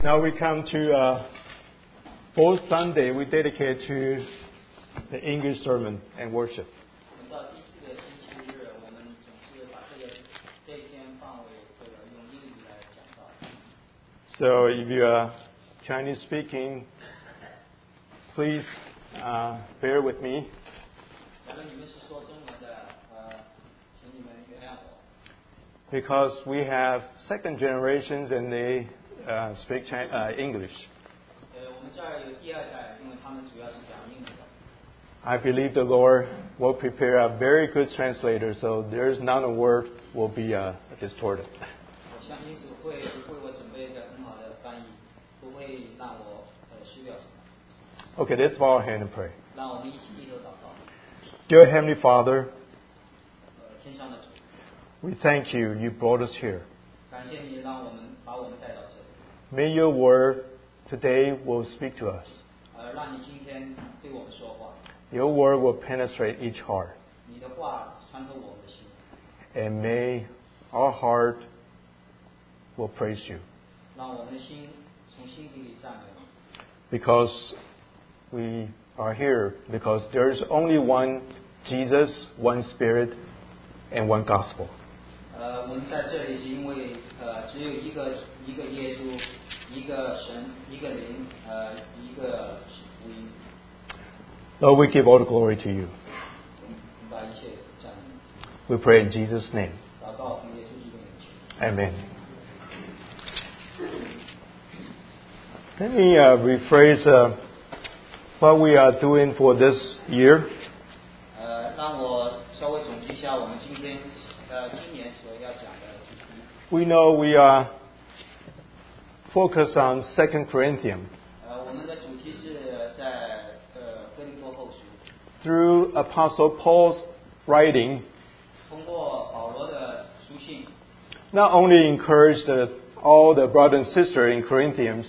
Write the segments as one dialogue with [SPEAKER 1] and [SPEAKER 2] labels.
[SPEAKER 1] Now we come to both Sunday we dedicate to the English sermon and worship.
[SPEAKER 2] 我们到第四个星期日，我们总是把这一天放为用英语来讲道。
[SPEAKER 1] So if you are Chinese speaking, please bear with me.
[SPEAKER 2] 假如你们是说中文的，请你们原谅我。
[SPEAKER 1] Because we have second generations and they speak English.
[SPEAKER 2] 我们这儿有第二代，因为他们主要是讲英语的。
[SPEAKER 1] I believe the Lord will prepare a very good translator, so there's not a word will be distorted.
[SPEAKER 2] 我相信主会为我准备一个很好的翻译，不会让我失掉什么。
[SPEAKER 1] Okay, let's bow our hand and pray.
[SPEAKER 2] 让我们一起低头祷告。
[SPEAKER 1] Dear Heavenly Father,
[SPEAKER 2] 天上的主，
[SPEAKER 1] we thank you. You brought us here.
[SPEAKER 2] 感谢你让我们把我们带到这里。
[SPEAKER 1] May your word today will speak to us.
[SPEAKER 2] 让你今天对我们说话。
[SPEAKER 1] Your word will penetrate each heart.
[SPEAKER 2] 你的话穿透我们的心。
[SPEAKER 1] And may our heart will praise you.
[SPEAKER 2] 让我们的心从心底里赞美你。
[SPEAKER 1] Because we are here, because there is only one Jesus, one Spirit, and one gospel.
[SPEAKER 2] 我们在这里是因为只有一个耶稣，一个神，一个灵，一个福音。
[SPEAKER 1] Lord, we give all the glory to you.
[SPEAKER 2] 我们把一切赞美。
[SPEAKER 1] We pray in Jesus' name.
[SPEAKER 2] 祷告奉耶稣基督的名求。
[SPEAKER 1] Amen. Let me rephrase what we are doing for this year.
[SPEAKER 2] 让我稍微总结一下我们今年所要讲的主题。
[SPEAKER 1] We know we are focused on 2 Corinthians.
[SPEAKER 2] 我们的主题是在哥林多后书。
[SPEAKER 1] Through Apostle Paul's writing,
[SPEAKER 2] 通过保罗的书信，
[SPEAKER 1] not only encouraged all the brothers and sisters in Corinthians,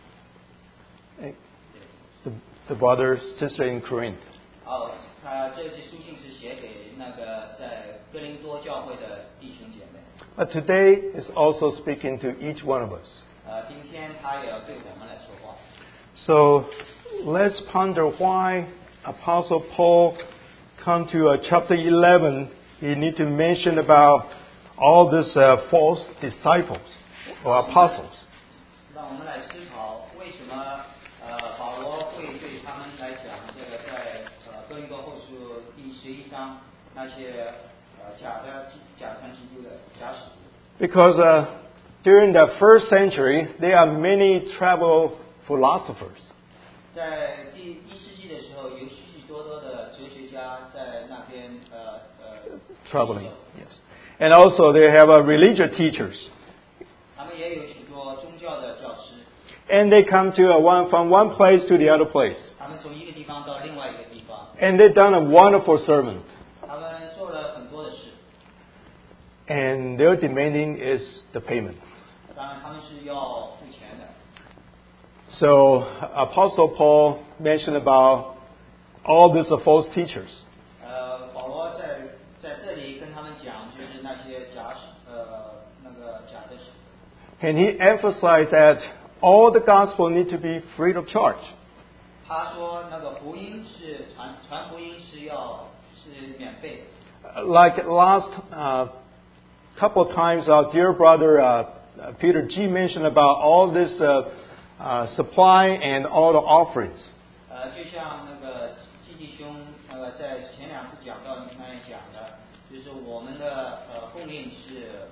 [SPEAKER 1] the brothers sister in Corinth.
[SPEAKER 2] 这些书信是写给那个在哥林多教会的弟兄姐妹。
[SPEAKER 1] But today is also speaking to each one of us.
[SPEAKER 2] 今天他也要对我们来说话。
[SPEAKER 1] So let's ponder why Apostle Paul come to chapter 11. He need to mention about all these false disciples or apostles.
[SPEAKER 2] 让我们来思考为什么保罗会对他们来讲这个在哥林多后书第11章那些假传基督的假使徒。
[SPEAKER 1] Because during the first century, there are many travel philosophers.
[SPEAKER 2] 在第1世纪的时候，有许许多多的哲学家在那边
[SPEAKER 1] Traveling, yes. And also they have religious teachers.
[SPEAKER 2] 他们也有许多宗教的教师。
[SPEAKER 1] And they come to from one place to the other place.
[SPEAKER 2] 他们从一个地方到另外一个地方。
[SPEAKER 1] And they've done a wonderful sermon.
[SPEAKER 2] 他们做了很多的事。
[SPEAKER 1] And their demanding is the payment.
[SPEAKER 2] 当然，他们是要付钱的。
[SPEAKER 1] So Apostle Paul mentioned about all these false teachers.
[SPEAKER 2] 保罗在这里跟他们讲，就是那些假的使徒。
[SPEAKER 1] And he emphasized that all the gospel need to be free of charge.
[SPEAKER 2] 他说，那个福音是传福音是免费的。
[SPEAKER 1] Like last couple of times, our dear brother Peter G mentioned about all this supply and all the offerings.
[SPEAKER 2] 就像那个季弟兄在前2次讲到那样讲的，就是我们的供应是。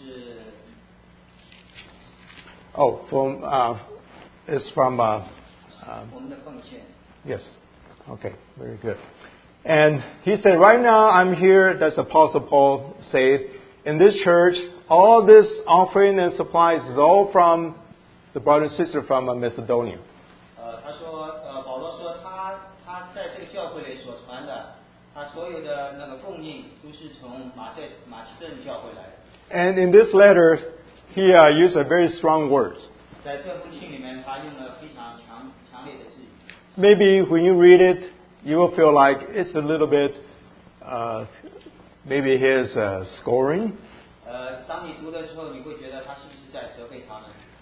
[SPEAKER 1] It's from
[SPEAKER 2] 我们的奉献。
[SPEAKER 1] Yes. Okay. Very good. And he said, right now I'm here, that's Apostle Paul said, in this church, all this offering and supplies is all from the brother and sister from Macedonia.
[SPEAKER 2] 他说，保罗说他在这个教会里所传的，他所有的那个供应都是从马其顿教会来的。
[SPEAKER 1] And in this letter, he used a very strong words.
[SPEAKER 2] 在这封信里面，他用了非常强烈的字语。
[SPEAKER 1] Maybe when you read it, you will feel like it's a little bit, maybe his scoring.
[SPEAKER 2] 当你读的时候，你会觉得他是不是在责备他们？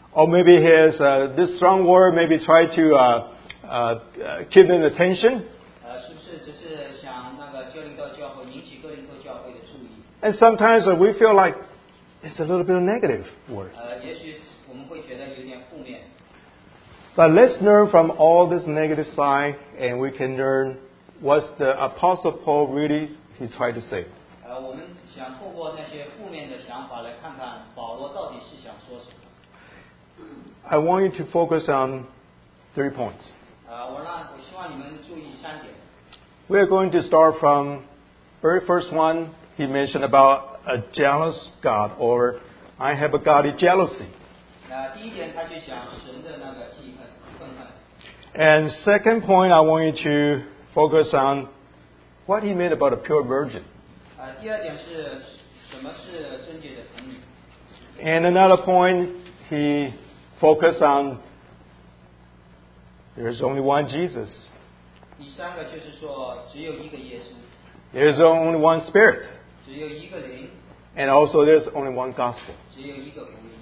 [SPEAKER 1] or maybe he has this strong word, maybe try to keep them attention.
[SPEAKER 2] 是不是只是想那个哥林多教会引起哥林多教会的注意？
[SPEAKER 1] And sometimes we feel like it's a little bit of negative word.
[SPEAKER 2] 也许我们会觉得有点负面。
[SPEAKER 1] But let's learn from all this negative side, and we can learn what the Apostle Paul really he tried to say.
[SPEAKER 2] 我们想透过那些负面的想法来看看保罗到底是想说什么。
[SPEAKER 1] I want you to focus on 3 points.
[SPEAKER 2] 我希望你们注意3点。
[SPEAKER 1] We are going to start from very first one. He mentioned about a jealous God, or I have a godly jealousy.
[SPEAKER 2] 第一点，他就讲神的那个记恨、愤恨。
[SPEAKER 1] And second point, I want you to focus on what he meant about a pure virgin.
[SPEAKER 2] 第二点是什么是贞洁的童女？
[SPEAKER 1] And another point, he focused on there's only one Jesus.
[SPEAKER 2] 第三个就是说，只有一个耶稣，
[SPEAKER 1] There's only one Spirit.
[SPEAKER 2] 只有一个灵，
[SPEAKER 1] And also there's only one gospel.
[SPEAKER 2] 只有一个福音。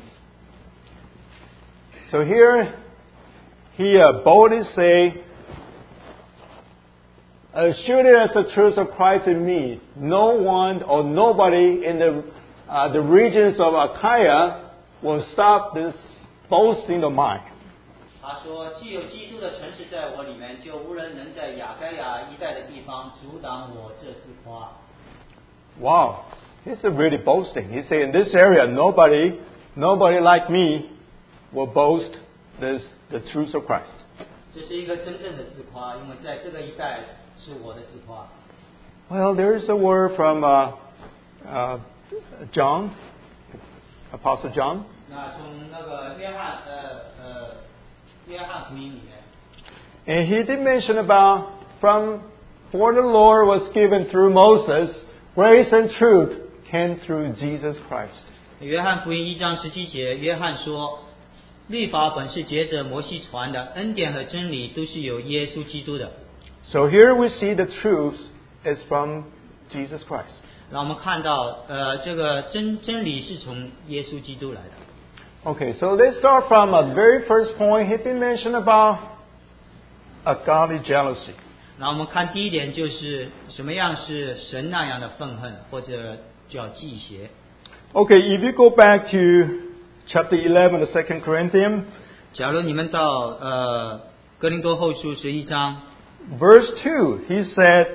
[SPEAKER 1] So here, he boldly say, surely as the truth of Christ in me, no one or nobody in the regions of Achaia will stop this boasting of mine.
[SPEAKER 2] 他说：“既有基督的诚实在我里面，就无人能在亚该亚一带的地方阻挡我这自夸。”
[SPEAKER 1] Wow, he's really boasting. He say in this area, nobody like me will boast the truth of Christ.
[SPEAKER 2] 这是一个真正的自夸，因为在这个一带是我的自夸。
[SPEAKER 1] Well, there is a word from John, Apostle John.
[SPEAKER 2] 那从那个约翰福音里面，
[SPEAKER 1] And he did mention about for the Lord was given through Moses, grace and truth came through Jesus Christ.
[SPEAKER 2] 约翰福音1章17节，约翰说：“律法本是借着摩西传的，恩典和真理都是由耶稣基督的。”
[SPEAKER 1] So here we see the truth is from Jesus Christ.
[SPEAKER 2] 让我们看到，这个真理是从耶稣基督来的。
[SPEAKER 1] Okay, so let's start from a very first point. He did mention about a godly jealousy.
[SPEAKER 2] 那我们看第一点就是什么样是神那样的愤恨，或者叫忌邪。
[SPEAKER 1] Okay, if you go back to chapter 11 of 2 Corinthians,
[SPEAKER 2] 假如你们到哥林多后书11章
[SPEAKER 1] verse 2, he said,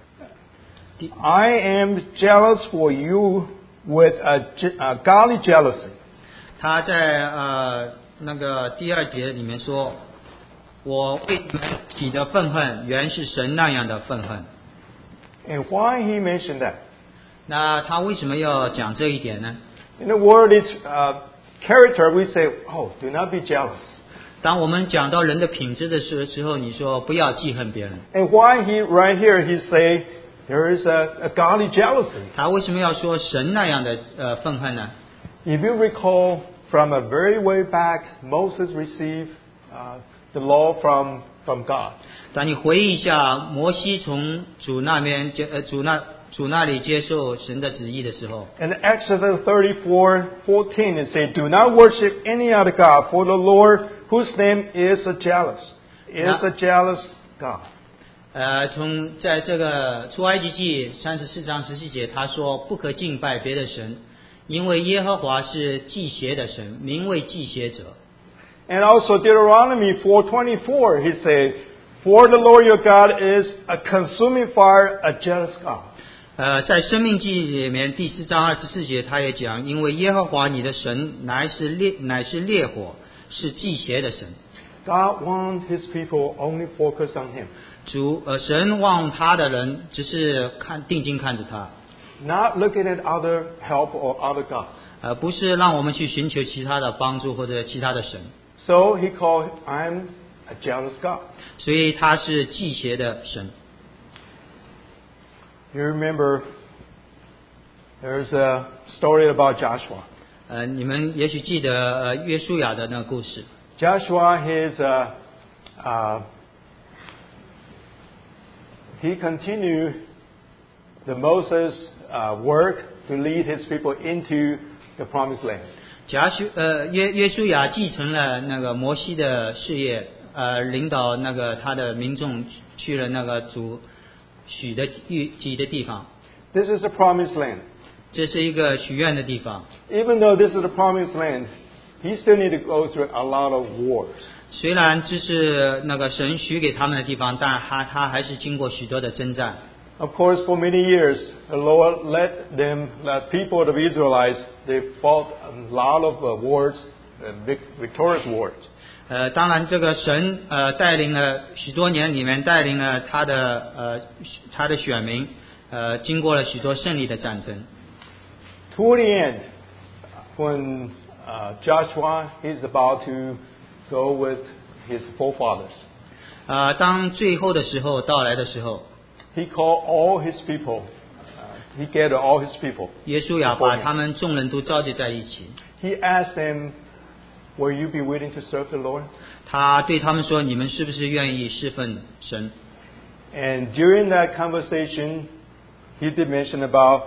[SPEAKER 1] I am jealous for you with a godly jealousy.
[SPEAKER 2] 他在那个第2节里面说：“我为你们起的愤恨，原是神那样的愤恨。”
[SPEAKER 1] And why he mentioned that?
[SPEAKER 2] 那他为什么要讲这一点呢？
[SPEAKER 1] In the worldly character, we say, oh, do not be jealous.
[SPEAKER 2] 当我们讲到人的品质的时候，你说不要记恨别人。
[SPEAKER 1] And why right here he say there is a godly jealousy?
[SPEAKER 2] 他为什么要说神那样的愤恨呢？
[SPEAKER 1] If you recall from a very way back, Moses received the law from God.
[SPEAKER 2] 当你回忆一下，摩西从主那里接受神的旨意的时候，
[SPEAKER 1] In Exodus 34:14, it says, "Do not worship any other god, for the Lord, whose name is a jealous God."
[SPEAKER 2] 在这个出埃及记34章17节，他说不可敬拜别的神，因为耶和华是忌邪的神，名为忌邪者。
[SPEAKER 1] And also Deuteronomy 4:24, he said, "For the Lord your God is a consuming fire, a jealous God."
[SPEAKER 2] 在申命记里面第4章24节，他也讲，因为耶和华你的神乃是烈火，是忌邪的神。
[SPEAKER 1] God wants His people only focus on Him,
[SPEAKER 2] 神望他的人只是定睛看着他，
[SPEAKER 1] not looking at other help or other gods.
[SPEAKER 2] 不是让我们去寻求其他的帮助或者其他的神。
[SPEAKER 1] So He called, "I'm a jealous God."
[SPEAKER 2] 所以他是忌邪的神。
[SPEAKER 1] You remember, there's a story about Joshua.
[SPEAKER 2] 你们也许记得约书亚的那个故事。
[SPEAKER 1] Joshua, he continued the Moses work to lead his people into the promised land.
[SPEAKER 2] 约书亚继承了那个摩西的事业，领导那个他的民众去了那个主许的预计的地方。
[SPEAKER 1] This is the promised land.
[SPEAKER 2] 这是一个许愿的地方。
[SPEAKER 1] Even though this is the promised land, he still need to go through a lot of wars.
[SPEAKER 2] 虽然这是那个神许给他们的地方，但他还是经过许多的征战。
[SPEAKER 1] Of course, for many years, the Lord let people of the Israelites, they fought a lot of wars, victorious wars.
[SPEAKER 2] 当然，这个神带领了许多年里面，带领了他的选民，经过了许多胜利的战争。
[SPEAKER 1] Toward the end, when Joshua is about to go with his forefathers,
[SPEAKER 2] 当最后的时候到来的时候，
[SPEAKER 1] he called all his people. He gathered all his people.
[SPEAKER 2] 约书亚把他们众人都召集在一起。
[SPEAKER 1] He asked them, "Will you be willing to serve the Lord?"
[SPEAKER 2] 他对他们说：“你们是不是愿意侍奉神？”
[SPEAKER 1] And during that conversation, he did mention about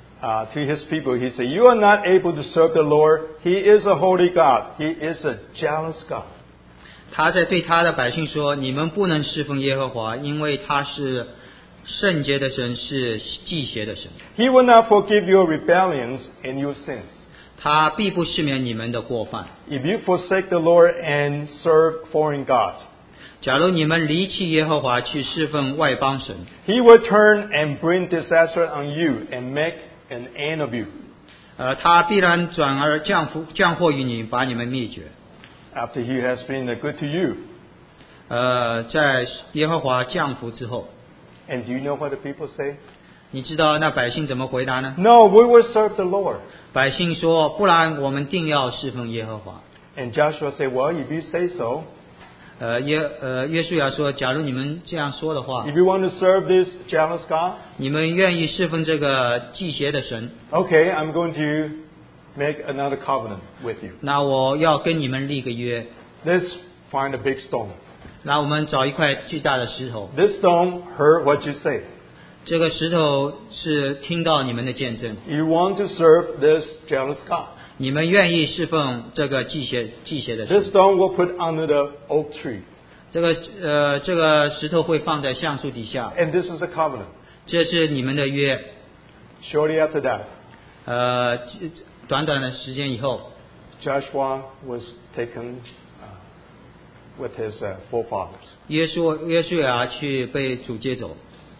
[SPEAKER 1] to his people. He said, "You are not able to serve the Lord. He is a holy God. He is a jealous God."
[SPEAKER 2] 他在对他的百姓说：“你们不能侍奉耶和华，因为他是圣洁的神，是忌邪的神。
[SPEAKER 1] He will not forgive your rebellions and your sins.
[SPEAKER 2] 他必不赦免你们的过犯。
[SPEAKER 1] If you forsake the Lord and serve foreign gods,
[SPEAKER 2] 假如你们离弃耶和华去侍奉外邦神，
[SPEAKER 1] He will turn and bring disaster on you and make an end of you.
[SPEAKER 2] 他必然转而降祸于你，把你们灭绝。
[SPEAKER 1] After He has been good to you."
[SPEAKER 2] 在耶和华降福之后，
[SPEAKER 1] And do you know what the people say?
[SPEAKER 2] 你知道那百姓怎么回答呢？
[SPEAKER 1] "No, we will serve the Lord."
[SPEAKER 2] 百姓说：“不然我们定要侍奉耶和华。”
[SPEAKER 1] And Joshua said, "Well, if you say so,
[SPEAKER 2] 约书亚说：“假如你们这样说的话，
[SPEAKER 1] if you want to serve this jealous God,
[SPEAKER 2] 你们愿意侍奉这个忌邪的神，
[SPEAKER 1] okay, I'm going to make another covenant with you.
[SPEAKER 2] 那我要跟你们立个约。
[SPEAKER 1] Let's find a big stone.
[SPEAKER 2] 那我们找一块巨大的石头，
[SPEAKER 1] This stone heard what you say.
[SPEAKER 2] 这个石头是听到你们的见证，
[SPEAKER 1] You want to serve this jealous God.
[SPEAKER 2] 你们愿意侍奉这个忌邪的
[SPEAKER 1] This
[SPEAKER 2] 神。
[SPEAKER 1] stone we'll put under the oak tree.
[SPEAKER 2] 这个石头会放在橡树底下，
[SPEAKER 1] And this is a covenant."
[SPEAKER 2] 这是你们的约。
[SPEAKER 1] Shortly after that,
[SPEAKER 2] 短短的时间以后，
[SPEAKER 1] Joshua was taken with his forefathers.
[SPEAKER 2] 约书亚去被主接走。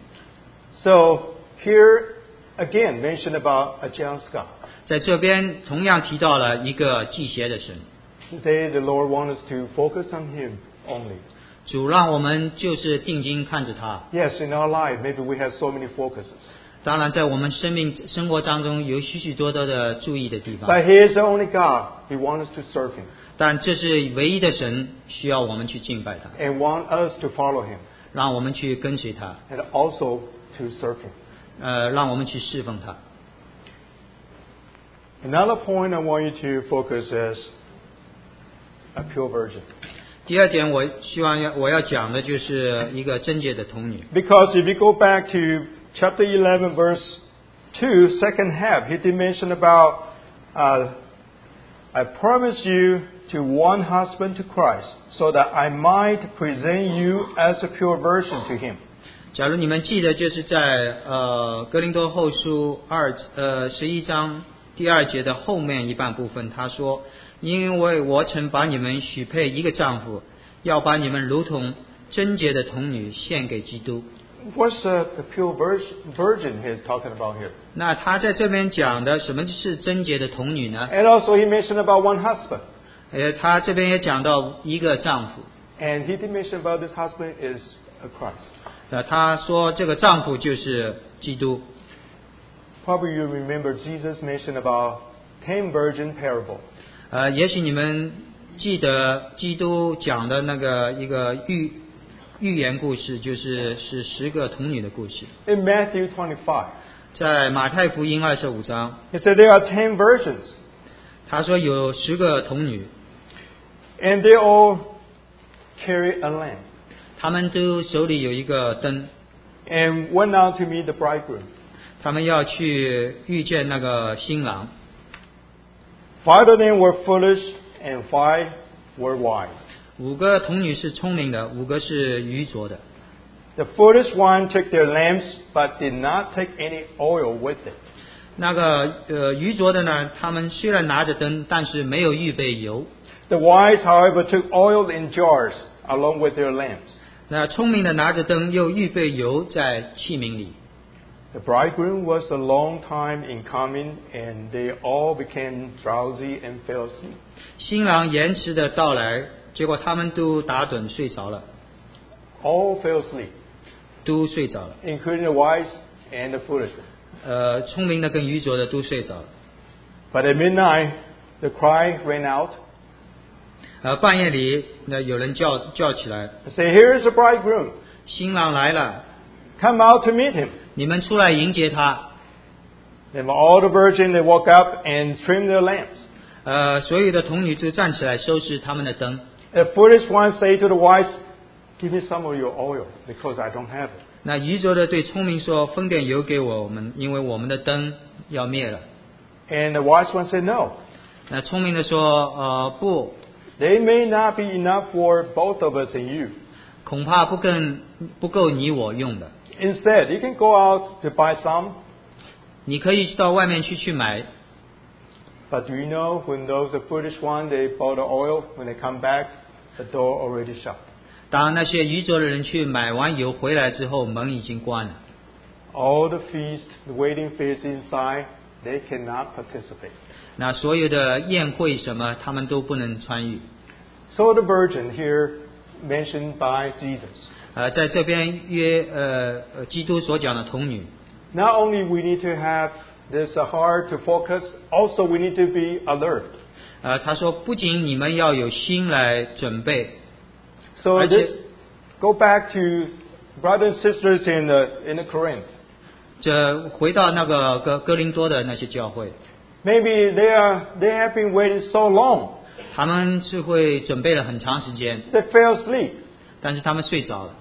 [SPEAKER 1] So here again mentioned about a jealous God.
[SPEAKER 2] 在这边同样提到了一个忌邪的神。
[SPEAKER 1] Today the Lord wants us to focus on Him only.
[SPEAKER 2] 主让我们就是定睛看着他。
[SPEAKER 1] Yes, in our life maybe we have so many focuses.
[SPEAKER 2] 当然，在我们生活当中有许许多多的注意的地方，
[SPEAKER 1] But He is the only God. He wants us to serve Him
[SPEAKER 2] 但这是唯一的神，需要我们去敬拜他，
[SPEAKER 1] and want us to follow Him
[SPEAKER 2] 让我们去跟随他，
[SPEAKER 1] and also to serve Him.
[SPEAKER 2] 让我们去侍奉他。
[SPEAKER 1] Another point I want you to focus is a pure virgin.
[SPEAKER 2] 第二点，我要讲的就是一个贞洁的童女。
[SPEAKER 1] Because if you go back to chapter 11, verse 2, second half, he did mention about, I promise you to one husband to Christ, so that I might present you as a pure virgin to Him.
[SPEAKER 2] 假如你们记得，就是在哥林多后书11章第2节的后面一半部分，他说：“因为我曾把你们许配一个丈夫，要把你们如同贞洁的童女献给基督。”
[SPEAKER 1] What's the pure virgin he is talking about here?
[SPEAKER 2] 那他在这边讲的什么是贞洁的童女呢？
[SPEAKER 1] And also he mentioned about one husband.
[SPEAKER 2] 他这边也讲到一个丈夫。
[SPEAKER 1] And he did mention about this husband is a Christ.
[SPEAKER 2] 他说这个丈夫就是基督。
[SPEAKER 1] Probably you remember Jesus mentioned about 10 virgin parable.
[SPEAKER 2] 也许你们记得基督讲的那个一个寓言故事，是10个童女的故事。
[SPEAKER 1] In Matthew 25,
[SPEAKER 2] 在马太福音25章，
[SPEAKER 1] he said there are 10 virgins.
[SPEAKER 2] 他说有10个童女，
[SPEAKER 1] And they all carry a lamp
[SPEAKER 2] 他们都手里有一个灯，
[SPEAKER 1] and went out to meet the bridegroom.
[SPEAKER 2] 他们要去遇见那个新郎。
[SPEAKER 1] 5 of them were foolish and 5 were wise.
[SPEAKER 3] 5个童女是聪明的，5个是愚拙的。
[SPEAKER 1] The foolish one took their lamps, but did not take any oil with it.
[SPEAKER 3] 那个愚拙的呢，他们虽然拿着灯，但是没有预备油。
[SPEAKER 1] The wise, however, took oil in jars along with their lamps.
[SPEAKER 3] 那聪明的拿着灯，又预备油在器皿里。
[SPEAKER 1] The bridegroom was a long time in coming, and they all became drowsy and fell asleep.
[SPEAKER 3] 新郎延迟的到来，结果他们都打盹睡着了，
[SPEAKER 1] All fell asleep,
[SPEAKER 3] 都睡着了。
[SPEAKER 1] including the wise and the foolish one.
[SPEAKER 3] 聪明的跟愚拙的都睡着了。
[SPEAKER 1] But at midnight, the cry rang out.
[SPEAKER 3] 半夜里，有人叫起来，
[SPEAKER 1] Say, here is the bridegroom.
[SPEAKER 3] 新郎来了，
[SPEAKER 1] Come out to meet him.
[SPEAKER 3] 你们出来迎接他。
[SPEAKER 1] Then all the virgins, they woke up and trimmed their lamps.
[SPEAKER 3] 所有的童女就站起来收拾他们的灯。
[SPEAKER 1] The foolish one say to the wise, give me some of your oil, because I don't have it.
[SPEAKER 3] 那愚拙的对聪明说：“分点油给我们，因为我们的灯要灭了。
[SPEAKER 1] And the wise one said, no. ”
[SPEAKER 3] 那聪明的说：“不，
[SPEAKER 1] They may not be enough for both of us and you.
[SPEAKER 3] 恐怕不够你我用的。
[SPEAKER 1] Instead, you can go out to buy some.
[SPEAKER 3] 你可以到外面去买。
[SPEAKER 1] But do you know, when those the foolish one, they bought the oil, when they come back, the door already shut.
[SPEAKER 3] 当那些愚拙的人去买完油回来之后，门已经关了。
[SPEAKER 1] All the feast, the waiting feast inside, they cannot participate.
[SPEAKER 3] 那所有的宴会什么，他们都不能参与。
[SPEAKER 1] So the virgin here mentioned by Jesus.
[SPEAKER 3] 在这边基督所讲的童女，
[SPEAKER 1] Not only we need to have this heart to focus, also we need to be alert.
[SPEAKER 3] 他说不仅你们要有心来准备，
[SPEAKER 1] So
[SPEAKER 3] 而且
[SPEAKER 1] this, go back to brothers and sisters in the Corinth.
[SPEAKER 3] 这回到那个哥林多的那些教会，
[SPEAKER 1] Maybe they have been waiting so long,
[SPEAKER 3] 他们是会准备了很长时间，
[SPEAKER 1] they fell asleep.
[SPEAKER 3] 但是他们睡着了。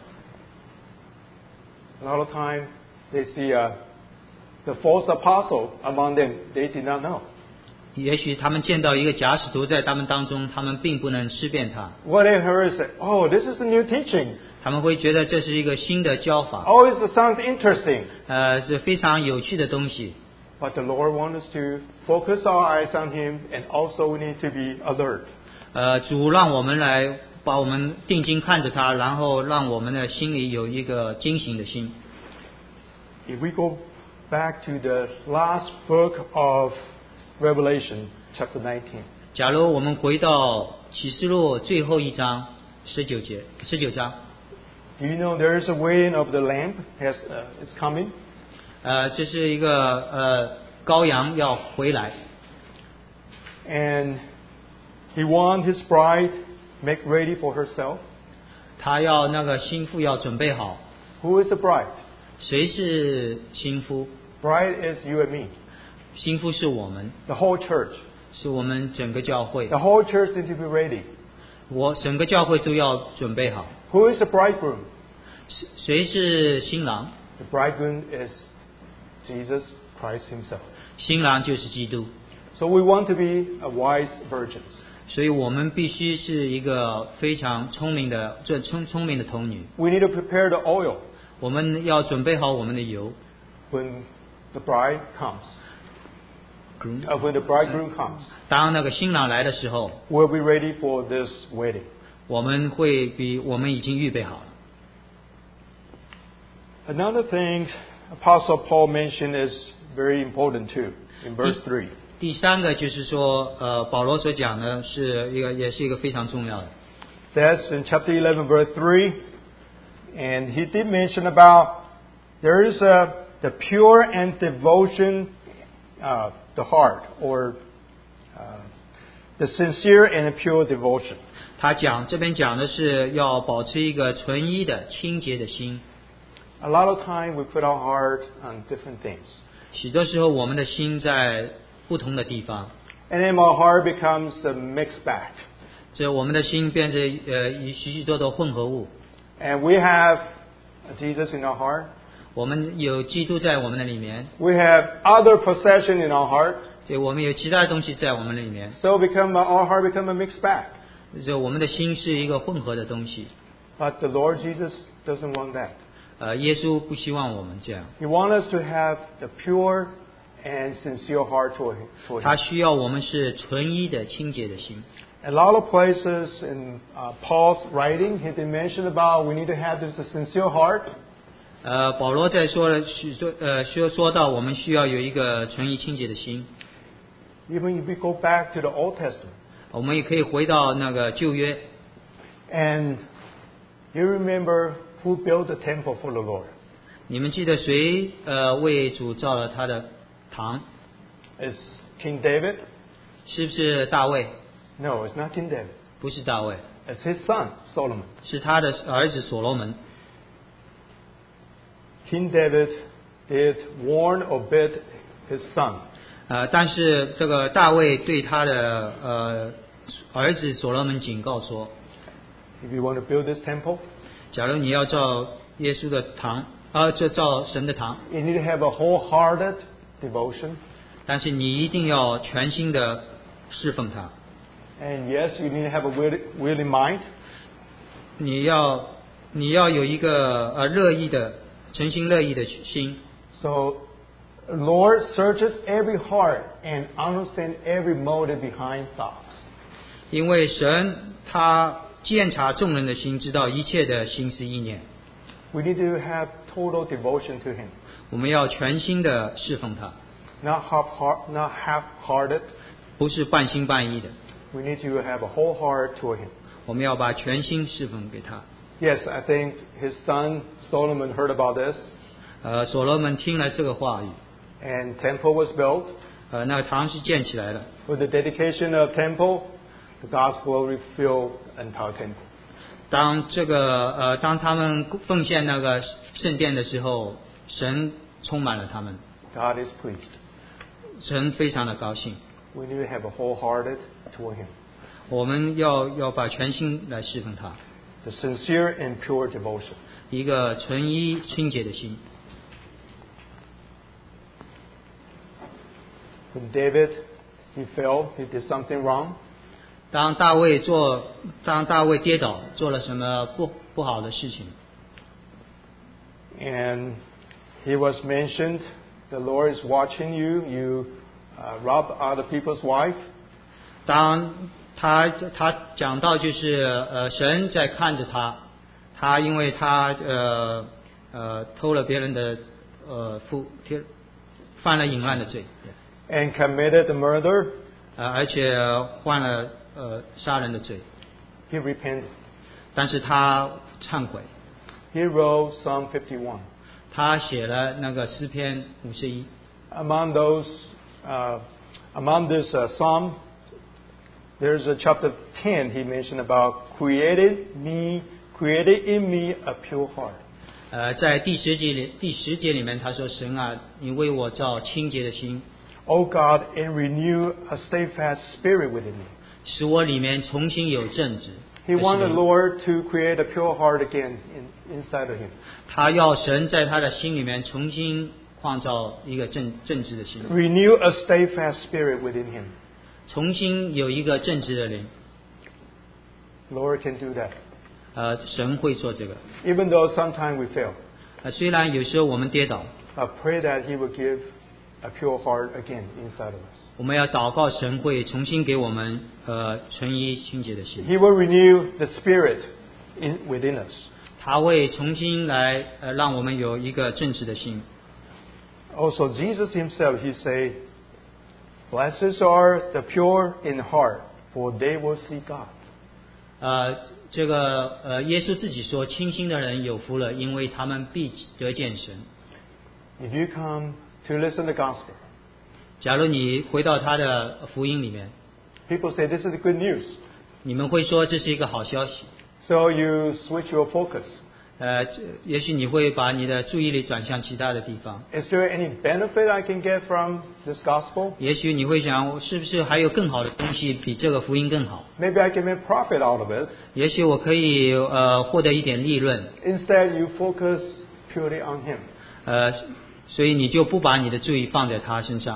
[SPEAKER 1] A lot of time they see the false apostle among them. They did not know.
[SPEAKER 3] 也许他们见到一个假使徒在他们当中，他们并不能识辨他，
[SPEAKER 1] What they heard is, oh, this is a new teaching.
[SPEAKER 3] 他们会觉得这是一个新的教法，
[SPEAKER 1] Oh, it sounds interesting.
[SPEAKER 3] 是非常有趣的东西。
[SPEAKER 1] But the Lord wants us to focus our eyes on Him, and also we need to be alert.
[SPEAKER 3] 主让我们来把我们定睛看着他，然后让我们的心里有一个惊醒的心。
[SPEAKER 1] If we go back to the last book of Revelation, chapter 19.
[SPEAKER 3] 假如我们回到启示录最后一章19章，
[SPEAKER 1] Do you know there is a wedding of the Lamb is coming?
[SPEAKER 3] 这是一个羔羊要回来，
[SPEAKER 1] And He wants His bride make ready for herself.
[SPEAKER 3] 他要那个心腹要准备好。
[SPEAKER 1] Who is the bride?
[SPEAKER 3] 谁是心腹？
[SPEAKER 1] Bride is you and me,
[SPEAKER 3] 心腹是我们，
[SPEAKER 1] the whole church.
[SPEAKER 3] 是我们整个教会。
[SPEAKER 1] The whole church need to be ready.
[SPEAKER 3] 整个教会都要准备好。
[SPEAKER 1] Who is the bridegroom?
[SPEAKER 3] 谁是新郎？
[SPEAKER 1] The bridegroom is Jesus Christ Himself.
[SPEAKER 3] 新郎就是基督。
[SPEAKER 1] So we want to be a wise virgins.
[SPEAKER 3] 所以我们必须是一个非常聪明的童女。
[SPEAKER 1] We need to prepare the oil
[SPEAKER 3] 我们要准备好我们的油。
[SPEAKER 1] when the bride comes. When the bridegroom comes,
[SPEAKER 3] 当那个新郎来的时候，
[SPEAKER 1] we'll be ready for this wedding.
[SPEAKER 3] 我们已经预备好了。
[SPEAKER 1] Another thing Apostle Paul mentioned is very important too, in verse 3.
[SPEAKER 3] 第三个就是说，保罗所讲的也是一个非常重要的。
[SPEAKER 1] That's in chapter 11, verse 3. And he did mention about there is the pure and devotion, the heart, or the sincere and pure devotion.
[SPEAKER 3] 这边讲的是要保持一个纯一的清洁的心。
[SPEAKER 1] A lot of time we put our heart on different things.
[SPEAKER 3] 许多时候我们的心在不同的地方，
[SPEAKER 1] And then our heart becomes a mixed bag.
[SPEAKER 3] 我们的心变成许许多多混合物。
[SPEAKER 1] And we have Jesus in our heart.
[SPEAKER 3] 我们有基督在我们的里面，
[SPEAKER 1] We have other possession in our heart.
[SPEAKER 3] 就我们有其他的东西在我们里面，
[SPEAKER 1] So our heart become a mixed bag.
[SPEAKER 3] 就我们的心是一个混合的东西。
[SPEAKER 1] But the Lord Jesus doesn't want that.
[SPEAKER 3] 耶稣不希望我们这样，
[SPEAKER 1] He wants us to have the pure and sincere heart for Him.
[SPEAKER 3] 他需要我们是纯一的、清洁的心。
[SPEAKER 1] A lot of places in Paul's writing, he did mention about we need to have this sincere heart.
[SPEAKER 3] 保罗在说到我们需要有一个纯一清洁的心。
[SPEAKER 1] Even if we go back to the Old Testament,
[SPEAKER 3] 我们也可以回到那个旧约。
[SPEAKER 1] and you remember who built the temple for the Lord?
[SPEAKER 3] 你们记得谁为主造了他的堂？
[SPEAKER 1] Is King David?
[SPEAKER 3] 是不是大卫？
[SPEAKER 1] No, it's not King David.
[SPEAKER 3] 不是大卫，
[SPEAKER 1] It's his son, Solomon.
[SPEAKER 3] 是他的儿子所罗门。
[SPEAKER 1] King David did warn or bid his son.
[SPEAKER 3] 但是这个大卫对他的儿子所罗门警告说，
[SPEAKER 1] If you want to build this temple,
[SPEAKER 3] 假如你要造耶稣的堂，就造神的堂，
[SPEAKER 1] you need to have a wholehearted devotion.
[SPEAKER 3] 但是你一定要全心的侍奉他。
[SPEAKER 1] And yes, you need to have a willing mind.
[SPEAKER 3] 你要有一个乐意的、诚心乐意的心。
[SPEAKER 1] So, Lord searches every heart and understands every motive behind thoughts.
[SPEAKER 3] 因为神他鉴察众人的心，知道一切的心思意念。
[SPEAKER 1] We need to have total devotion to Him,
[SPEAKER 3] 我们要全心的侍奉他，
[SPEAKER 1] not half-hearted.
[SPEAKER 3] 不是半心半意的。
[SPEAKER 1] We need to have a whole heart toward Him.
[SPEAKER 3] 我们要把全心侍奉给他。
[SPEAKER 1] Yes, I think his son Solomon heard about this,
[SPEAKER 3] 所罗门听了这个话语，
[SPEAKER 1] and temple was built.
[SPEAKER 3] 那个堂是建起来了。
[SPEAKER 1] With the dedication of temple, the God's glory filled the entire temple.
[SPEAKER 3] 当他们奉献那个圣殿的时候，神充满了他们，
[SPEAKER 1] God is pleased.
[SPEAKER 3] 神非常的高兴。
[SPEAKER 1] We need to have a wholehearted toward Him.
[SPEAKER 3] 我们要把全心来侍奉他，
[SPEAKER 1] The sincere and pure devotion.
[SPEAKER 3] 一个纯一清洁的心。
[SPEAKER 1] When David, he fell, he did something wrong.
[SPEAKER 3] 当大卫跌倒，做了什么不好的事情，
[SPEAKER 1] And he was mentioned, the Lord is watching you, you rob other people's wife.
[SPEAKER 3] 当他讲到就是神在看着他因为他偷了别人的犯了淫乱的罪，
[SPEAKER 1] And committed the murder.
[SPEAKER 3] 而且犯了杀人的罪，
[SPEAKER 1] He repented.
[SPEAKER 3] 但是他忏悔，
[SPEAKER 1] He wrote Psalm 51.
[SPEAKER 3] 他写了那个诗篇51。
[SPEAKER 1] Among this psalm, there's a chapter 10. He mentioned about created in me a pure heart.
[SPEAKER 3] 在第十节里面，他说：“神啊，你为我造清洁的心，
[SPEAKER 1] O God, and renew a steadfast spirit within me.
[SPEAKER 3] 使我里面重新有正直。”
[SPEAKER 1] He wanted the Lord to create a pure heart again inside of him.
[SPEAKER 3] 他要神在他的心里面重新创造一个正直的心，
[SPEAKER 1] Renew a steadfast spirit within him.
[SPEAKER 3] 重新有一个正直的灵。
[SPEAKER 1] Lord can do that.
[SPEAKER 3] 神会做这个。
[SPEAKER 1] Even though sometimes we fail.
[SPEAKER 3] 虽然有时候我们跌倒，
[SPEAKER 1] I pray that He will give a pure heart again inside of us.
[SPEAKER 3] 我们要祷告神会重新给我们纯一清洁的心，
[SPEAKER 1] He will renew the spirit within us.
[SPEAKER 3] 他会重新来让我们有一个正直的心。
[SPEAKER 1] Also, Jesus Himself, He say, "Blessed are the pure in heart, for they will see God."
[SPEAKER 3] 耶稣自己说，清心的人有福了，因为他们必得见神。
[SPEAKER 1] If you come to listen to the gospel,
[SPEAKER 3] 假如你回到他的福音里面，
[SPEAKER 1] people say this is good news.
[SPEAKER 3] 你们会说这是一个好消息。
[SPEAKER 1] So you switch your focus.
[SPEAKER 3] 也许你会把你的注意力转向其他的地方。
[SPEAKER 1] Is there any benefit I can get from this gospel?
[SPEAKER 3] 也许你会想，是不是还有更好的东西比这个福音更好？
[SPEAKER 1] Maybe I can make profit out of it.
[SPEAKER 3] 也许我可以获得一点利润。
[SPEAKER 1] Instead, you focus purely on Him.
[SPEAKER 3] 所以你就不把你的注意放在他身上。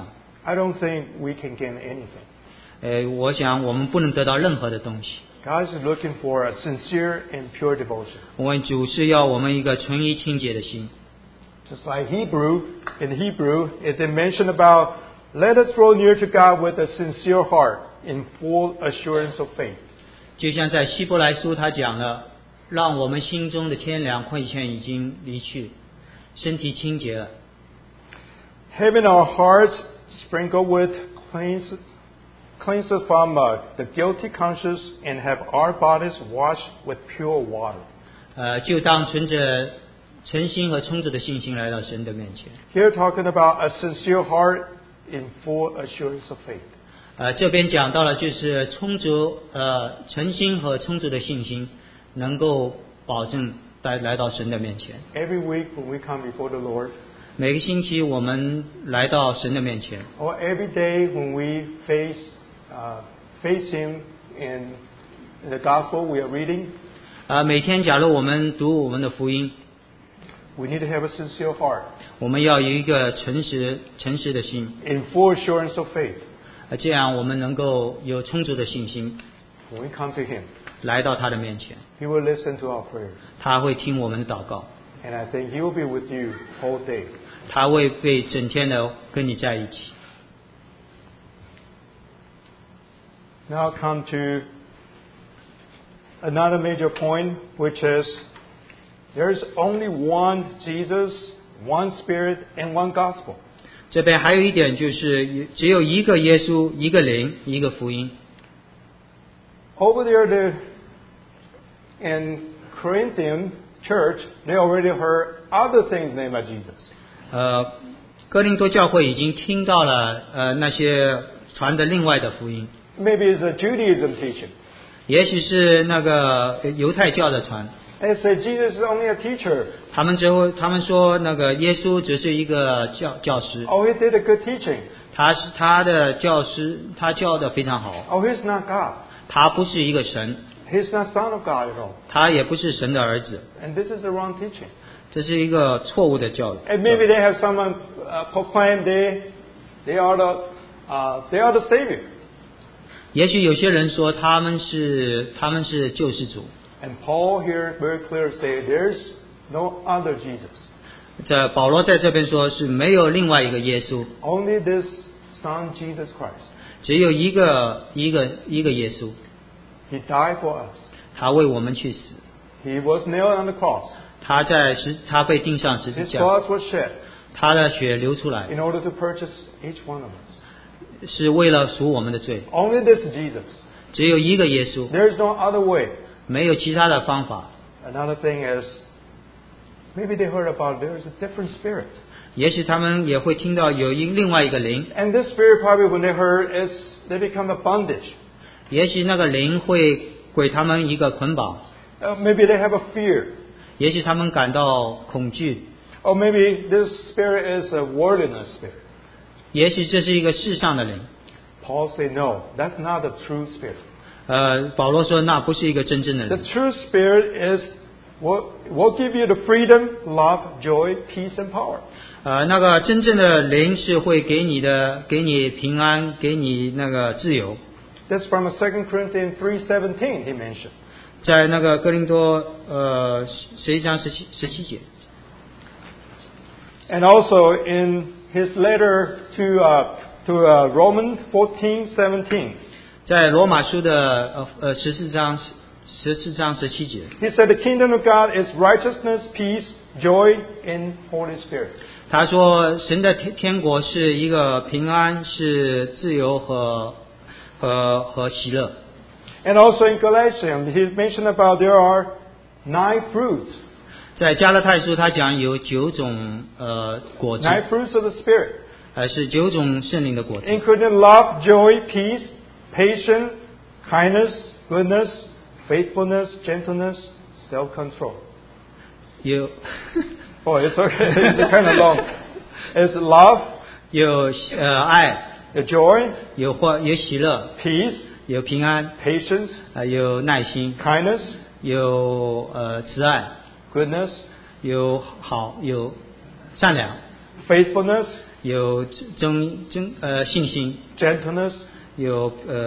[SPEAKER 1] I don't think we can gain anything.
[SPEAKER 3] 我想我们不能得到任何的东西。
[SPEAKER 1] God is looking for a sincere and pure devotion.
[SPEAKER 3] 我们主是要我们一个纯一清洁的心。
[SPEAKER 1] Just like in Hebrew, it mentioned about let us draw near to God with a sincere heart in full assurance of faith.
[SPEAKER 3] 就像在希伯来书他讲了，让我们心中的天良亏欠已经离去，身体清洁了。
[SPEAKER 1] Having our hearts sprinkled with cleansed from the guilty conscience and have our bodies washed with pure water.
[SPEAKER 3] 就当存着诚心和充足的信心来到神的面前。
[SPEAKER 1] Here talking about a sincere heart in full assurance of faith.
[SPEAKER 3] 这边讲到了就是诚心和充足的信心能够保证来到神的面前。
[SPEAKER 1] Every week when we come before the Lord,
[SPEAKER 3] 每个星期我们来到神的面前，
[SPEAKER 1] or every day when we face Him in the gospel we are reading,
[SPEAKER 3] 每天假如我们读我们的福音，
[SPEAKER 1] we need to have a sincere heart
[SPEAKER 3] 我们要有一个诚实的心，
[SPEAKER 1] in full assurance of faith.
[SPEAKER 3] 这样我们能够有充足的信心
[SPEAKER 1] When we come to Him,
[SPEAKER 3] 来到他的面前，
[SPEAKER 1] He will listen to our prayers.
[SPEAKER 3] 他会听我们的祷告，
[SPEAKER 1] And I think He will be with you whole day.
[SPEAKER 3] 他会被整天的跟你在一起。
[SPEAKER 1] Now come to another major point, which is there's only one Jesus, one Spirit, and one gospel.
[SPEAKER 3] 这边还有一点就是只有一个耶稣，一个灵，一个福音。
[SPEAKER 1] Over there in Corinthian church, they already heard other things named by Jesus.
[SPEAKER 3] 哥林多教会已经听到了那些传的另外的福音，
[SPEAKER 1] Maybe it's a Judaism teaching.
[SPEAKER 3] 也许是那个犹太教的传。
[SPEAKER 1] And they say Jesus is only a teacher.
[SPEAKER 3] 他们说那个耶稣只是一个教师，
[SPEAKER 1] Oh, he did a good teaching.
[SPEAKER 3] 他的教师，他教的非常好。
[SPEAKER 1] Oh, he's not God.
[SPEAKER 3] 他不是一个神，
[SPEAKER 1] He's not Son of God at all.
[SPEAKER 3] 他也不是神的儿子，
[SPEAKER 1] And this is the wrong teaching.
[SPEAKER 3] 这是一个错误的教育。
[SPEAKER 1] And maybe they have someone proclaim they are the Savior.
[SPEAKER 3] 也许有些人说他们是救世主。
[SPEAKER 1] And Paul here very clearly say there's no other Jesus.
[SPEAKER 3] 保罗在这边说是没有另外一个耶稣，
[SPEAKER 1] Only this Son Jesus Christ.
[SPEAKER 3] 只有一个耶稣，
[SPEAKER 1] He died for us.
[SPEAKER 3] 他为我们去死，
[SPEAKER 1] He was nailed on the cross.
[SPEAKER 3] 他被钉上十字
[SPEAKER 1] His
[SPEAKER 3] 架，
[SPEAKER 1] blood was shed
[SPEAKER 3] 他的血流出来，
[SPEAKER 1] in order to purchase each one of us.
[SPEAKER 3] 是为了赎我们的罪。
[SPEAKER 1] Only this Jesus.
[SPEAKER 3] 只有一个耶稣，
[SPEAKER 1] There's no other way.
[SPEAKER 3] 没有其他的方法。
[SPEAKER 1] Another thing is, maybe they heard about there's a different spirit.
[SPEAKER 3] 也许他们也会听到有另外一个灵，
[SPEAKER 1] And this spirit probably when they heard is they become a bondage.
[SPEAKER 3] 也许那个灵会给他们一个捆绑，
[SPEAKER 1] Maybe they have a fear.
[SPEAKER 3] 也许他们感到恐惧，
[SPEAKER 1] Or maybe this spirit is a worldliness spirit.
[SPEAKER 3] 也许这是一个世上的灵。
[SPEAKER 1] Paul said, no, that's not the true spirit.
[SPEAKER 3] 保罗说那不是一个真正的
[SPEAKER 1] The
[SPEAKER 3] 灵。
[SPEAKER 1] true spirit is will give you the freedom, love, joy, peace, and power.
[SPEAKER 3] 那个真正的灵是会给你平安，给你那个自由。
[SPEAKER 1] That's from 2 Corinthians 3:17 he mentioned.
[SPEAKER 3] 在那个哥林多11章17节。
[SPEAKER 1] And also in his letter to Romans 14:17.
[SPEAKER 3] 在罗马书的14章17节，
[SPEAKER 1] He said the kingdom of God is righteousness, peace, joy in Holy Spirit.
[SPEAKER 3] 他说神的天国是一个平安，是自由和喜乐。
[SPEAKER 1] And also in Galatians, he mentioned about there are 9 fruits.
[SPEAKER 3] 在加拉太书他讲有9种果子，
[SPEAKER 1] 9 fruits of the Spirit.
[SPEAKER 3] 是9种圣灵的果子，
[SPEAKER 1] Including love, joy, peace, patience, kindness, goodness, faithfulness, gentleness, self-control.
[SPEAKER 3] 有
[SPEAKER 1] Oh, it's okay. It's kind of long. It's love,
[SPEAKER 3] 有爱，
[SPEAKER 1] the joy,
[SPEAKER 3] 有喜乐，
[SPEAKER 1] peace,
[SPEAKER 3] 有平安，
[SPEAKER 1] patience,
[SPEAKER 3] 有耐心，
[SPEAKER 1] kindness,
[SPEAKER 3] 有慈爱，
[SPEAKER 1] goodness,
[SPEAKER 3] 有善良，
[SPEAKER 1] faithfulness,
[SPEAKER 3] 有信心，
[SPEAKER 1] gentleness,
[SPEAKER 3] 有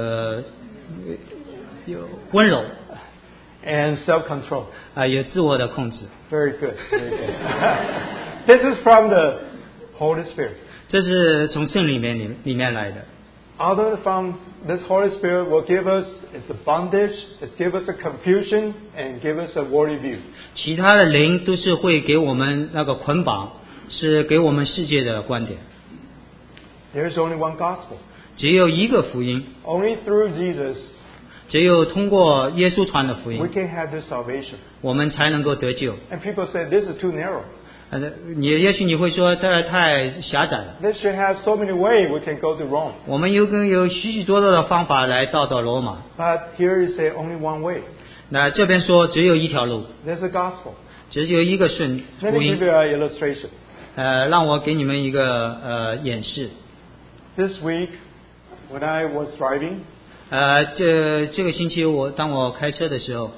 [SPEAKER 3] 温柔，
[SPEAKER 1] and self-control.
[SPEAKER 3] 有自我的控制。
[SPEAKER 1] Very good. Very good. This is from the Holy Spirit.
[SPEAKER 3] 这是从圣里面来的。
[SPEAKER 1] Other from this Holy Spirit will give us is the bondage, it give us a confusion, and give us a worldly view.
[SPEAKER 3] 其他的灵都是会给我们那个捆绑，是给我们世界的观点。
[SPEAKER 1] There is only one gospel.
[SPEAKER 3] 只有一个福音，
[SPEAKER 1] Only through Jesus
[SPEAKER 3] 只有通过耶稣传的福
[SPEAKER 1] we
[SPEAKER 3] 音，
[SPEAKER 1] can have this salvation.
[SPEAKER 3] 我们才能够得救。
[SPEAKER 1] And people say this is too narrow.
[SPEAKER 3] 也许你会说这太狭窄了。
[SPEAKER 1] This should have so many ways we can go to Rome.
[SPEAKER 3] 我们有许许多多的方法来到罗马。
[SPEAKER 1] But here you say only one way.
[SPEAKER 3] 那这边说只有一条路，
[SPEAKER 1] There's a gospel.
[SPEAKER 3] 只有一个顺
[SPEAKER 1] Let
[SPEAKER 3] 福
[SPEAKER 1] me give
[SPEAKER 3] 音。
[SPEAKER 1] you an illustration.
[SPEAKER 3] 让我给你们一个演示。
[SPEAKER 1] This week, when I was driving,
[SPEAKER 3] 这个星期当我开车的时候，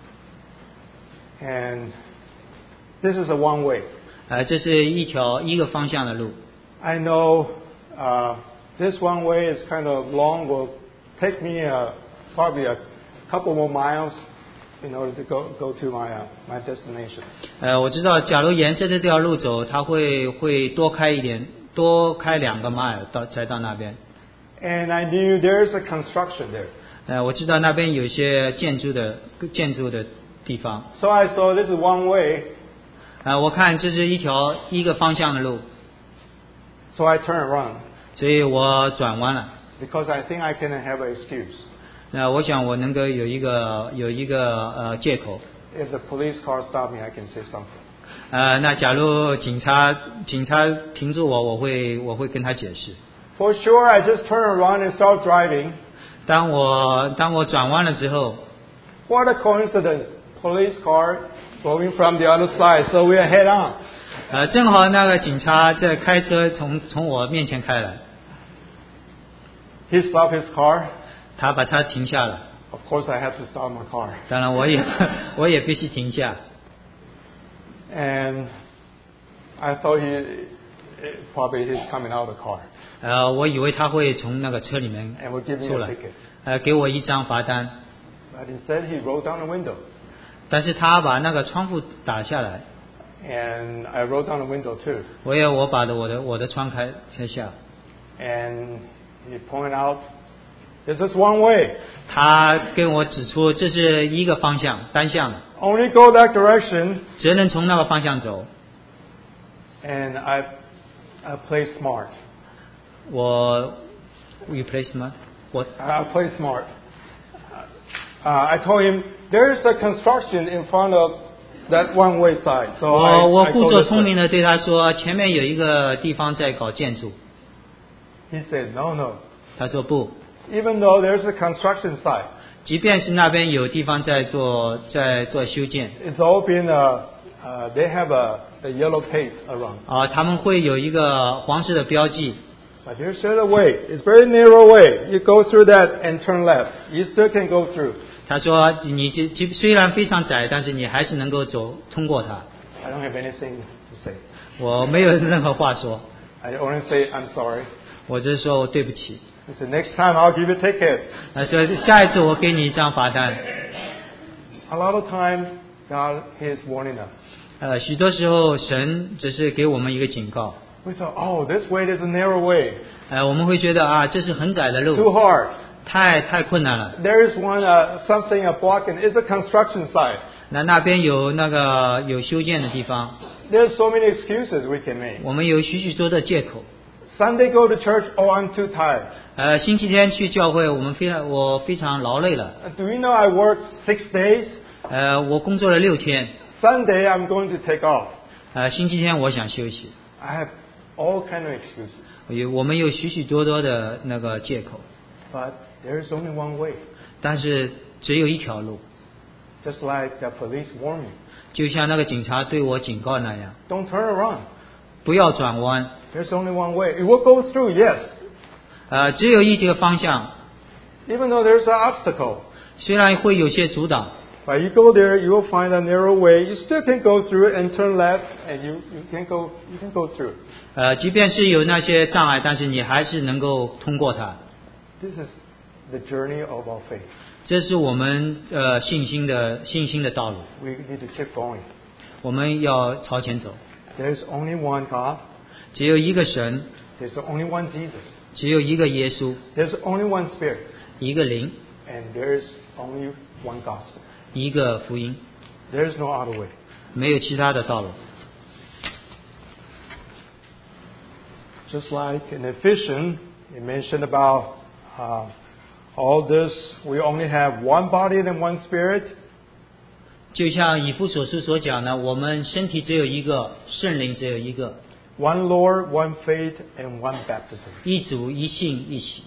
[SPEAKER 1] and this is a one way.
[SPEAKER 3] 这是一个方向的路。
[SPEAKER 1] I know this one way is kind of long, will take me probably a couple more miles in order to go to my destination.
[SPEAKER 3] 我知道，假如沿着这条路走，它会多开一点，多开2个 mile 才到那边。
[SPEAKER 1] And I knew there's a construction there.
[SPEAKER 3] 我知道那边有些建筑的地方。
[SPEAKER 1] So I saw this is one way.
[SPEAKER 3] 我看这是一个方向的路，
[SPEAKER 1] So I turned around
[SPEAKER 3] 所以我转弯了。
[SPEAKER 1] because I think I can have an excuse.
[SPEAKER 3] 我想我能够有一个借口。
[SPEAKER 1] If the police car stop me, I can say something.
[SPEAKER 3] 那假如警察停住我会跟他解释。
[SPEAKER 1] For sure, I just turned around and started driving.
[SPEAKER 3] 当我转弯了之后，
[SPEAKER 1] What a coincidence! Police car going from the other side, so we are head on.
[SPEAKER 3] 正好那个警察在开车从我面前开来，
[SPEAKER 1] He stopped his car.
[SPEAKER 3] 他把车停下了。
[SPEAKER 1] Of course, I have to stop my car.
[SPEAKER 3] 当然我也必须停下。
[SPEAKER 1] And I thought probably he's coming out of the car
[SPEAKER 3] 我以为他会从那个车里面
[SPEAKER 1] and would give me
[SPEAKER 3] 出
[SPEAKER 1] a
[SPEAKER 3] 来，
[SPEAKER 1] ticket.
[SPEAKER 3] 给我一张罚单。
[SPEAKER 1] But instead, he rolled down the window.
[SPEAKER 3] 但是他把那个窗户打下来，
[SPEAKER 1] And I rolled down the window too.
[SPEAKER 3] 我把我的窗开下。
[SPEAKER 1] And he pointed out, this is one way.
[SPEAKER 3] 他跟我指出这是一个方向，单向的，
[SPEAKER 1] Only go that direction.
[SPEAKER 3] 只能从那个方向走。
[SPEAKER 1] And I play smart.
[SPEAKER 3] You play smart?
[SPEAKER 1] I play smart. I told him, there's a construction in front of that one-way side. So
[SPEAKER 3] 我
[SPEAKER 1] I
[SPEAKER 3] 故
[SPEAKER 1] go
[SPEAKER 3] 作
[SPEAKER 1] this
[SPEAKER 3] 聪
[SPEAKER 1] way.
[SPEAKER 3] 明的对他说，前面有一个地方在搞建筑。
[SPEAKER 1] He said, no.
[SPEAKER 3] 他说不，
[SPEAKER 1] Even though there's a construction site,
[SPEAKER 3] 即便是那边有地方在做修建，
[SPEAKER 1] it's all been, they have a yellow paint around.
[SPEAKER 3] 他们会有一个黄色的标记。
[SPEAKER 1] But there's a way. It's very narrow way. You go through that and turn left. You still can go through.
[SPEAKER 3] 他说你虽然非常窄，但是你还是能够通过它。
[SPEAKER 1] I don't have anything to say.
[SPEAKER 3] 我没有任何话说，
[SPEAKER 1] I only say, I'm sorry.
[SPEAKER 3] 我只是说对不起。
[SPEAKER 1] He said, next time I'll give you a ticket.
[SPEAKER 3] 他说下一次我给你一张罚单。
[SPEAKER 1] A lot of time, God is warning us.
[SPEAKER 3] 许多时候神只是给我们一个警告。
[SPEAKER 1] We thought, oh, this way is a narrow way.
[SPEAKER 3] 我们会觉得这是很窄的
[SPEAKER 1] Too
[SPEAKER 3] 路，
[SPEAKER 1] hard.
[SPEAKER 3] 太困难了。
[SPEAKER 1] There is one, something, a block, and it's a construction site.
[SPEAKER 3] 那边有修建的地方，
[SPEAKER 1] There's so many excuses we can make.
[SPEAKER 3] 我们有许多的借口。
[SPEAKER 1] Sunday go to church, oh, I'm too tired.
[SPEAKER 3] 星期天去教会，我非常劳累了。
[SPEAKER 1] Do you know I work 6 days?
[SPEAKER 3] 我工作了6天，
[SPEAKER 1] Sunday I'm going to take off.
[SPEAKER 3] 星期天我想休息。
[SPEAKER 1] I have all kind of excuses.
[SPEAKER 3] 我们有许多的那个借口，
[SPEAKER 1] But there is only one way.
[SPEAKER 3] 但是只有一条路，
[SPEAKER 1] Just like the police warned me.
[SPEAKER 3] 就像那个警察对我警告那样，
[SPEAKER 1] Don't turn around.
[SPEAKER 3] 不要转弯。
[SPEAKER 1] There's only one way. It will go through, yes.
[SPEAKER 3] 只有一个方向，
[SPEAKER 1] Even though there's an obstacle.
[SPEAKER 3] 虽然会有些阻挡，
[SPEAKER 1] But you go there, you will find a narrow way. You still can go through it and turn left, and you can go through.
[SPEAKER 3] 即便是有那些障碍，但是你还是能够通过它。
[SPEAKER 1] This is the journey of our faith.
[SPEAKER 3] 这是我们信心的道路。
[SPEAKER 1] We need to keep going.
[SPEAKER 3] 我们要朝前走。
[SPEAKER 1] There's only one God.
[SPEAKER 3] 只有一个神。
[SPEAKER 1] There's only one Jesus.
[SPEAKER 3] 只有一个耶稣。
[SPEAKER 1] There's only one Spirit.
[SPEAKER 3] 一个灵。
[SPEAKER 1] And there's only one gospel.
[SPEAKER 3] 一个福音。
[SPEAKER 1] There's no other way.
[SPEAKER 3] 没有其他的道路。
[SPEAKER 1] Just like in Ephesians, it mentioned about all this. We only have one body and one spirit.
[SPEAKER 3] 就像以弗所书所讲的，我们身体只有一个，圣灵只有一个。
[SPEAKER 1] One Lord, one faith, and one baptism.
[SPEAKER 3] 一主、一信、一洗。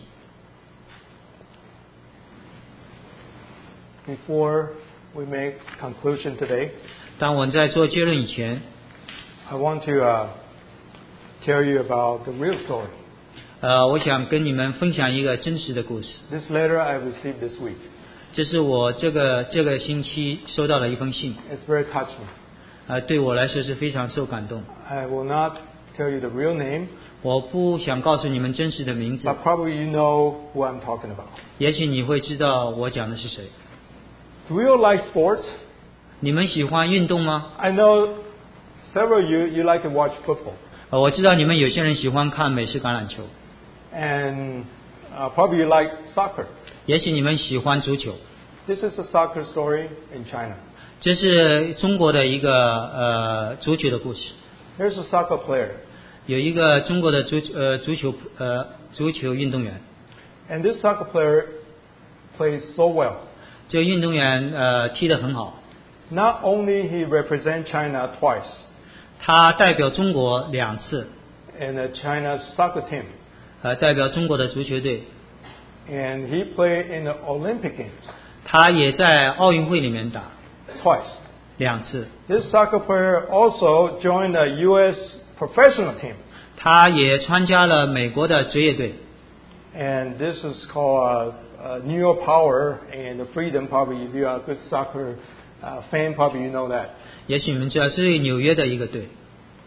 [SPEAKER 1] Before we make conclusion today,
[SPEAKER 3] 当我们在做结论以前
[SPEAKER 1] I want to tell you about the real story.
[SPEAKER 3] 我想跟你们分享一个真实的故事。
[SPEAKER 1] This letter I received this week.
[SPEAKER 3] 这是我这个星期收到的一封信。
[SPEAKER 1] It's very touching.
[SPEAKER 3] 对我来说是非常受感动。
[SPEAKER 1] I will not tell you the real name.
[SPEAKER 3] 我不想告诉你们真实的名字。
[SPEAKER 1] But probably you know who I'm talking about.
[SPEAKER 3] 也许你会知道我讲的是谁。
[SPEAKER 1] Do you like sports?
[SPEAKER 3] 你们喜欢运动吗？
[SPEAKER 1] I know several of you like to watch football.
[SPEAKER 3] 我知道你们有些人喜欢看美式橄榄球。
[SPEAKER 1] And probably you like soccer.
[SPEAKER 3] 也许你们喜欢足球。
[SPEAKER 1] This is a soccer story in China.
[SPEAKER 3] 这是中国的一个足球的故事。
[SPEAKER 1] There's a soccer player.
[SPEAKER 3] 有一个中国的足球运动员。
[SPEAKER 1] And this soccer player plays so well.
[SPEAKER 3] 这个运动员踢得很好。
[SPEAKER 1] Not only he represent China twice.
[SPEAKER 3] 他代表中国2次。
[SPEAKER 1] In the China soccer team.
[SPEAKER 3] 代表中国的足球队。
[SPEAKER 1] And he played in the Olympic Games.
[SPEAKER 3] 他也在奥运会里面打。
[SPEAKER 1] Twice.
[SPEAKER 3] 2次。
[SPEAKER 1] This soccer player also joined the U.S. professional team.
[SPEAKER 3] 他也参加了美国的职业队。
[SPEAKER 1] And this is called New York Power and the Freedom. Probably if you are a good soccer fan, probably you know that.
[SPEAKER 3] 也许你们知道是纽约的一个队。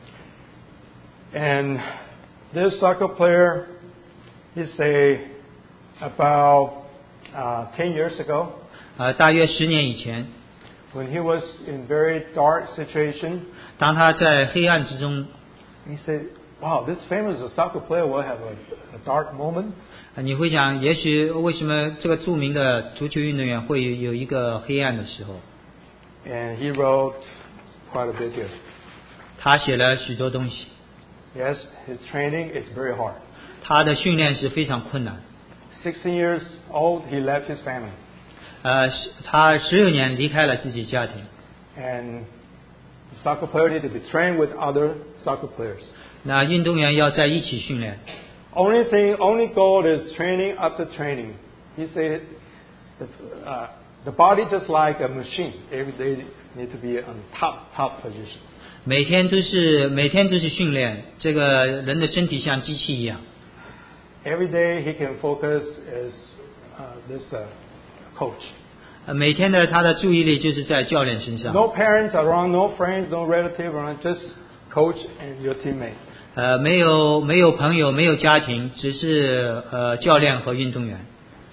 [SPEAKER 1] And this soccer player, he say about 10 years ago.
[SPEAKER 3] 大约10年以前。
[SPEAKER 1] When he was in very dark situation.
[SPEAKER 3] 当他在黑暗之中。
[SPEAKER 1] He said, "Wow, this famous soccer player will have a dark moment."
[SPEAKER 3] 你会想，也许为什么这个著名的足球运动员会有一个黑暗的时候
[SPEAKER 1] ？And he wrote quite a bit here.
[SPEAKER 3] 他写了许多东西。
[SPEAKER 1] Yes, his training is very hard.
[SPEAKER 3] 他的训练是非常困难。
[SPEAKER 1] 16 years old, he left his family.
[SPEAKER 3] 他16年离开了自己家庭。
[SPEAKER 1] And the soccer player need to be trained with other soccer players.
[SPEAKER 3] 那运动员要在一起训练。
[SPEAKER 1] Only goal is training after training. He said, the body just like a machine. Every day need to be on top position.
[SPEAKER 3] 每天都是训练，这个人的身体像机器一样。
[SPEAKER 1] Every day he can focus as this coach.
[SPEAKER 3] 每天他的注意力就是在教练身上。
[SPEAKER 1] No parents around, no friends, no relative around, just coach and your teammate.
[SPEAKER 3] 没有朋友，没有家庭，只是教练和运动员。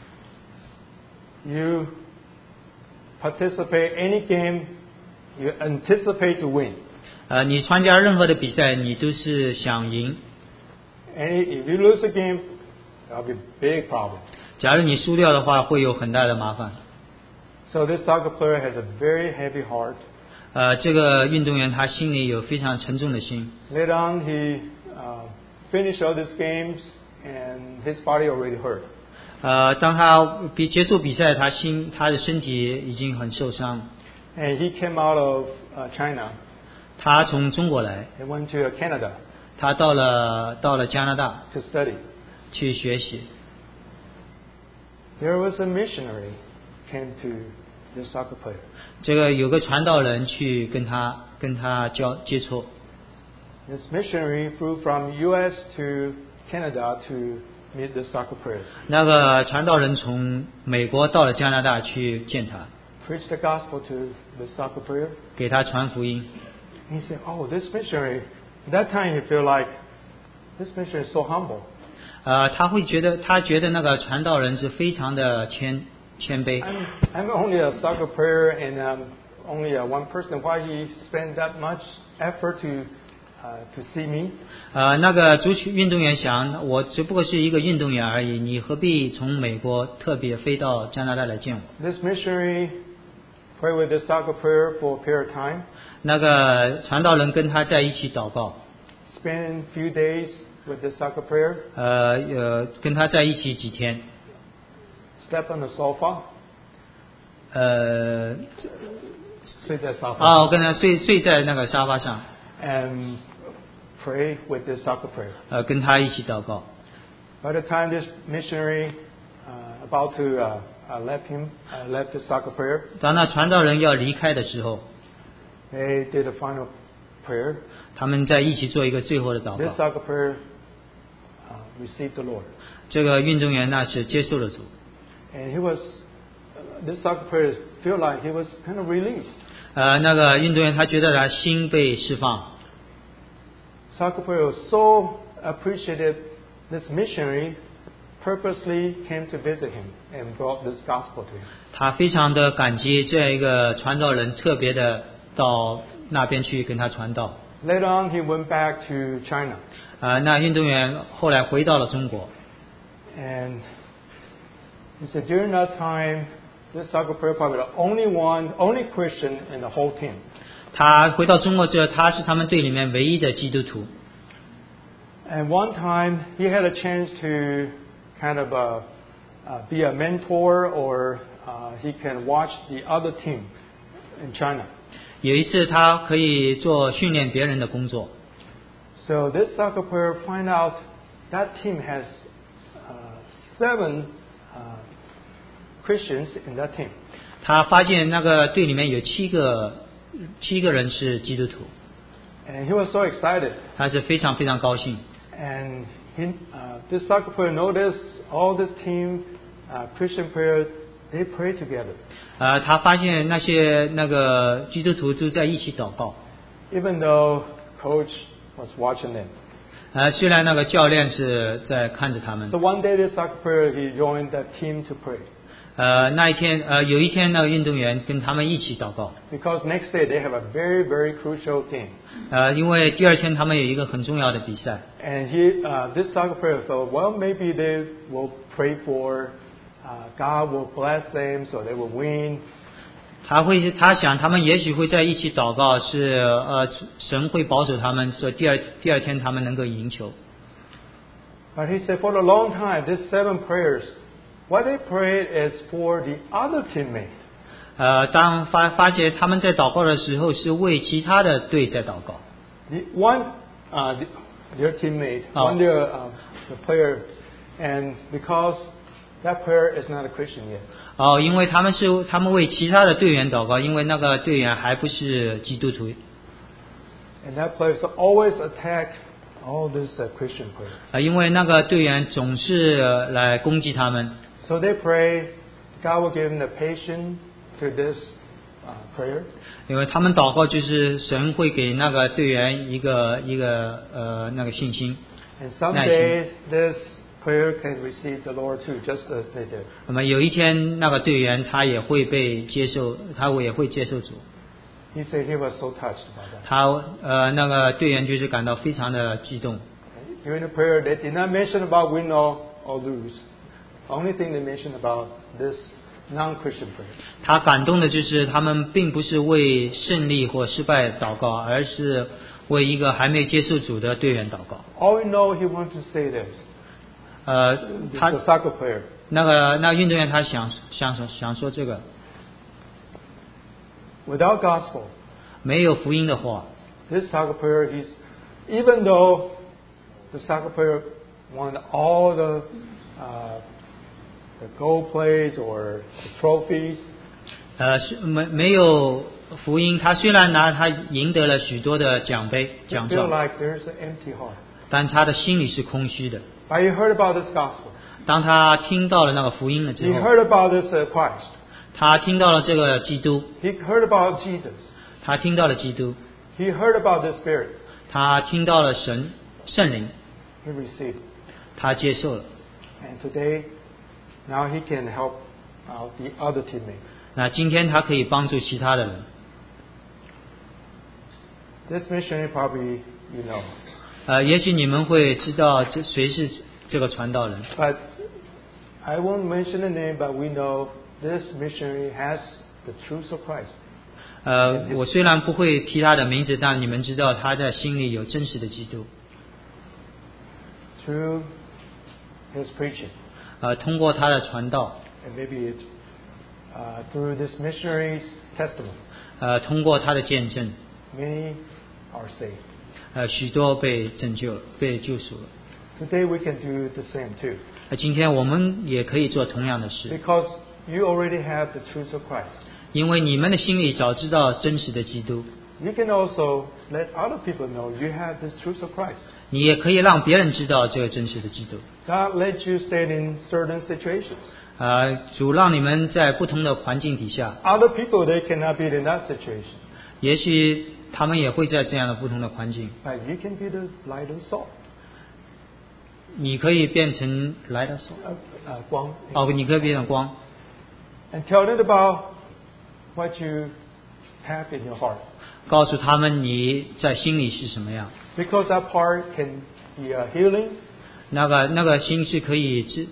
[SPEAKER 1] You participate any game, you anticipate to win.
[SPEAKER 3] 你参加任何的比赛，你都是想赢。
[SPEAKER 1] If you lose a game, that'll be a big problem.
[SPEAKER 3] 假如你输掉的话，会有很大的麻烦。
[SPEAKER 1] So this soccer player has a very heavy heart.
[SPEAKER 3] 这个运动员他心里有非常沉重的心。
[SPEAKER 1] Later on, he finished all these games, and his body already hurt.
[SPEAKER 3] 当他结束比赛，他的身体已经很受伤。
[SPEAKER 1] And he came out of China.
[SPEAKER 3] 他从中国来。
[SPEAKER 1] He went to Canada.
[SPEAKER 3] 他到了加拿大
[SPEAKER 1] to study.
[SPEAKER 3] 去学习。
[SPEAKER 1] There was a missionary came to this soccer player.
[SPEAKER 3] 这个有个传道人去跟他接触。
[SPEAKER 1] This missionary flew from U.S. to Canada to meet the soccer player.
[SPEAKER 3] 那个传道人从美国到了加拿大去见他。
[SPEAKER 1] preach the gospel to the soccer player.
[SPEAKER 3] 给他传福音。
[SPEAKER 1] He said, "Oh, this missionary." At that time, he feel like this missionary is so humble.
[SPEAKER 3] 他觉得那个传道人是非常的谦卑。
[SPEAKER 1] I'm only a soccer player and only one person. Why he spend that much effort to see me?
[SPEAKER 3] 那个足球运动员想，我只不过是一个运动员而已，你何必从美国特别飞到加拿大来见我？
[SPEAKER 1] This missionary pray with the soccer player for a period of time.
[SPEAKER 3] 那个传道人跟他在一起祷告，
[SPEAKER 1] Spend few days with the soccer player.
[SPEAKER 3] 跟他在一起几天，
[SPEAKER 1] Step on the sofa. 睡在沙发。
[SPEAKER 3] 我跟他睡在那个沙发上，
[SPEAKER 1] And pray with the soccer player.
[SPEAKER 3] 跟他一起祷告。
[SPEAKER 1] By the time this missionary about to left the soccer player,
[SPEAKER 3] 当那传道人要离开的时候，
[SPEAKER 1] they did a final prayer.
[SPEAKER 3] 他们在一起做一个最后的祷
[SPEAKER 1] This
[SPEAKER 3] 告。
[SPEAKER 1] soccer player received the Lord.
[SPEAKER 3] 这个运动员那是接受了主，
[SPEAKER 1] And this soccer player feel like he was kind of released.
[SPEAKER 3] 那个运动员他觉得他心被释放，
[SPEAKER 1] Soccer player so appreciated this missionary purposely came to visit him and brought this gospel to him.
[SPEAKER 3] 他非常的感激这样一个传道人特别的到那边去跟他传道。
[SPEAKER 1] Later on, he went back to China.
[SPEAKER 3] 那运动员后来回到了中国，
[SPEAKER 1] And he said during that time, this soccer player probably the only Christian in the whole team.
[SPEAKER 3] 他回到中国之后，他是他们队里面唯一的基督徒。
[SPEAKER 1] And one time, he had a chance to kind of be a mentor, or he can watch the other team in China.
[SPEAKER 3] 有一次他可以做训练别人的工作，
[SPEAKER 1] So this soccer player find out that team has 7 Christians in that team.
[SPEAKER 3] 他发现那个队里面有七个人是基督徒，
[SPEAKER 1] And he was so excited.
[SPEAKER 3] 他是非常非常高兴。
[SPEAKER 1] And this soccer player noticed all this team Christian players, they pray together.
[SPEAKER 3] 他发现那个基督徒都在一起祷告。
[SPEAKER 1] Even though coach was watching them.
[SPEAKER 3] 虽然那个教练是在看着他们。
[SPEAKER 1] So one day this soccer player, he joined that team to pray.
[SPEAKER 3] 有一天那个运动员跟他们一起祷告。
[SPEAKER 1] Because next day they have a very, very crucial game.
[SPEAKER 3] 因为第二天他们有一个很重要的比赛。
[SPEAKER 1] And this soccer player thought, well, maybe they will pray for God will bless them so they will win.
[SPEAKER 3] 他想他们也许会在一起祷告，是神会保守他们，说第二天他们能够赢球。
[SPEAKER 1] But he said for a long time, these 7 prayers, what they prayed is for the other teammate.
[SPEAKER 3] 当发觉他们在祷告的时候，是为其他的队在祷告。
[SPEAKER 1] Their teammate, the player, and because that player is not a Christian yet.
[SPEAKER 3] 因为他们为其他的队员祷告，因为那个队员还不是基督徒。
[SPEAKER 1] And that player always attack all these Christian players.
[SPEAKER 3] 因为那个队员总是来攻击他们。
[SPEAKER 1] So they pray, God will give them the patience to this prayer.
[SPEAKER 3] 因为他们祷告就是神会给那个队员一个那个信心。
[SPEAKER 1] And someday this player can receive the Lord too, just as they did.
[SPEAKER 3] 那么有一天那个队员他也会被接受，他也会接受主。
[SPEAKER 1] He said he was so touched about that.
[SPEAKER 3] 他那个队员就是感到非常的激动。
[SPEAKER 1] During the prayer, they did not mention about win or lose. The only thing they mentioned about this non-Christian prayer.
[SPEAKER 3] 他感动的就是他们并不是为胜利或失败祷告，而是为一个还没接受主的队员祷告。
[SPEAKER 1] All we know, he wanted to say this. This is a soccer player.
[SPEAKER 3] 那个运动员他想说这个，
[SPEAKER 1] Without gospel,
[SPEAKER 3] 没有福音的话，
[SPEAKER 1] this soccer player, even though the soccer player won all the gold plays or the trophies,
[SPEAKER 3] 是没有福音。他虽然他赢得了许多的奖状，
[SPEAKER 1] feel like there's an empty heart.
[SPEAKER 3] 但他的心里是空虚的。
[SPEAKER 1] But he heard about this gospel.
[SPEAKER 3] 当他听到了那个福音了之
[SPEAKER 1] He
[SPEAKER 3] 后，
[SPEAKER 1] heard about this Christ.
[SPEAKER 3] 他听到了这个基督，
[SPEAKER 1] He heard about Jesus.
[SPEAKER 3] 他听到了基督，
[SPEAKER 1] He heard about the Spirit.
[SPEAKER 3] 他听到了圣灵，
[SPEAKER 1] He received.
[SPEAKER 3] 他接受了。
[SPEAKER 1] And today, now he can help out the other teammates.
[SPEAKER 3] 那今天他可以帮助其他的人。
[SPEAKER 1] This missionary probably you know.
[SPEAKER 3] 也许你们会知道谁是这个传道人，
[SPEAKER 1] But I won't mention the name, but we know this missionary has the truth of Christ.
[SPEAKER 3] 我虽然不会提他的名字，但你们知道他在心里有真实的基督。
[SPEAKER 1] Through his preaching.
[SPEAKER 3] 通过他的传道，
[SPEAKER 1] And maybe it's through this missionary's testimony.
[SPEAKER 3] 通过他的见证，
[SPEAKER 1] Many are saved.
[SPEAKER 3] 许多被拯救了，被救赎了。
[SPEAKER 1] Today we can do the same too.
[SPEAKER 3] 今天我们也可以做同样的事，
[SPEAKER 1] Because you already have the truth of Christ.
[SPEAKER 3] 因为你们的心里早知道真实的基督，
[SPEAKER 1] You can also let other people know you have the truth of Christ.
[SPEAKER 3] 你也可以让别人知道这个真实的基督。
[SPEAKER 1] God let you stand in certain situations.
[SPEAKER 3] 主让你们在不同的环境底下，
[SPEAKER 1] Other people, they cannot be in that situation.
[SPEAKER 3] 也许他们也会在这样的不同的环境。
[SPEAKER 1] But you can be the light and salt.
[SPEAKER 3] 你可以变成来的手，
[SPEAKER 1] 光。
[SPEAKER 3] 你可以变成光，
[SPEAKER 1] And tell them about what you have in your heart.
[SPEAKER 3] 告诉他们你在心里是什么样。
[SPEAKER 1] Because that part can be a healing.
[SPEAKER 3] 那个心是可以治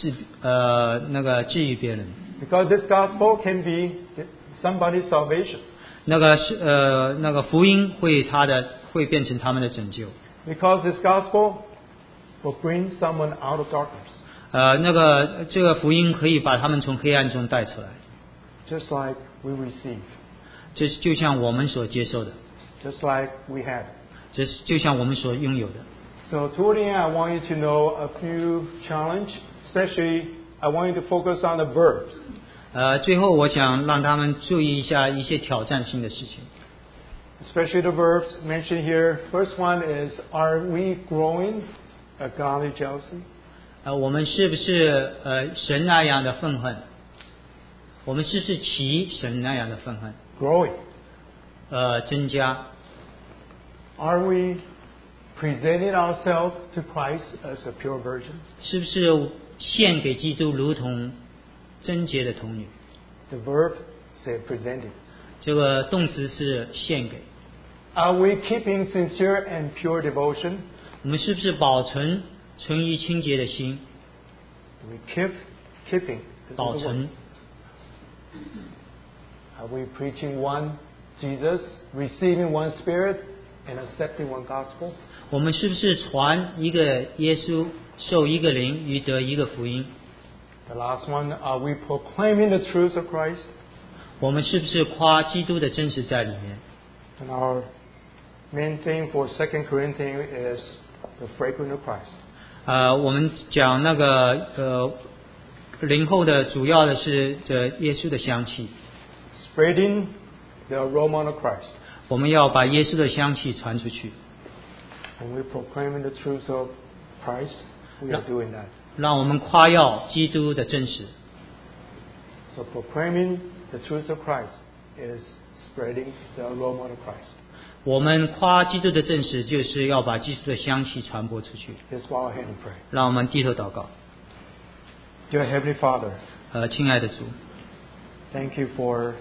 [SPEAKER 3] 愈别人。
[SPEAKER 1] Because this gospel can be somebody's salvation.
[SPEAKER 3] 那个福音会变成他们的拯救。
[SPEAKER 1] Because this gospel will bring someone out of darkness.
[SPEAKER 3] 这个福音可以把他们从黑暗中带出来。
[SPEAKER 1] Just like we receive.
[SPEAKER 3] 就像我们所接受的，
[SPEAKER 1] Just like we have.
[SPEAKER 3] 就像我们所拥有的。
[SPEAKER 1] So toward the end, I want you to know a few challenges. Especially, I want you to focus on the verbs.
[SPEAKER 3] 最后我想让他们注意一下一些挑战性的事情。
[SPEAKER 1] Especially the verbs mentioned here. First one is, are we growing a godly jealousy?
[SPEAKER 3] 我们是不是神那样的愤恨？我们是不是起神那样的愤恨？
[SPEAKER 1] Growing.
[SPEAKER 3] 增加。
[SPEAKER 1] Are we presenting ourselves to Christ as a pure virgin?
[SPEAKER 3] 是不是献给基督如同贞洁的童女？
[SPEAKER 1] The verb say presenting.
[SPEAKER 3] 这个动词是献给。
[SPEAKER 1] Are we keeping sincere and pure devotion?
[SPEAKER 3] 我们是不是保存纯于清洁的心？
[SPEAKER 1] Do we keeping?
[SPEAKER 3] 保存。
[SPEAKER 1] Are we preaching one Jesus, receiving one Spirit, and accepting one gospel?
[SPEAKER 3] 我们是不是传一个耶稣，受一个灵，与得一个福音？
[SPEAKER 1] The last one, are we proclaiming the truth of Christ?
[SPEAKER 3] 我们是不是夸基督的真实在里面？
[SPEAKER 1] And our main thing for 2 Corinthians is the fragrance of Christ.
[SPEAKER 3] 我们讲那个灵后的主要的是这耶稣的香气。
[SPEAKER 1] Spreading the aroma of Christ.
[SPEAKER 3] 我们要把耶稣的香气传出去。
[SPEAKER 1] When we're proclaiming the truth of Christ, we are doing that.
[SPEAKER 3] 让我们夸耀基督的真实。
[SPEAKER 1] So proclaiming the truth of Christ is spreading the aroma of Christ.
[SPEAKER 3] 我们夸基督的真实，就是要把基督的香气传播出去。
[SPEAKER 1] Let's bow our head and pray.
[SPEAKER 3] 让我们低头祷告。
[SPEAKER 1] Dear Heavenly Father,
[SPEAKER 3] 亲爱的主，
[SPEAKER 1] thank you for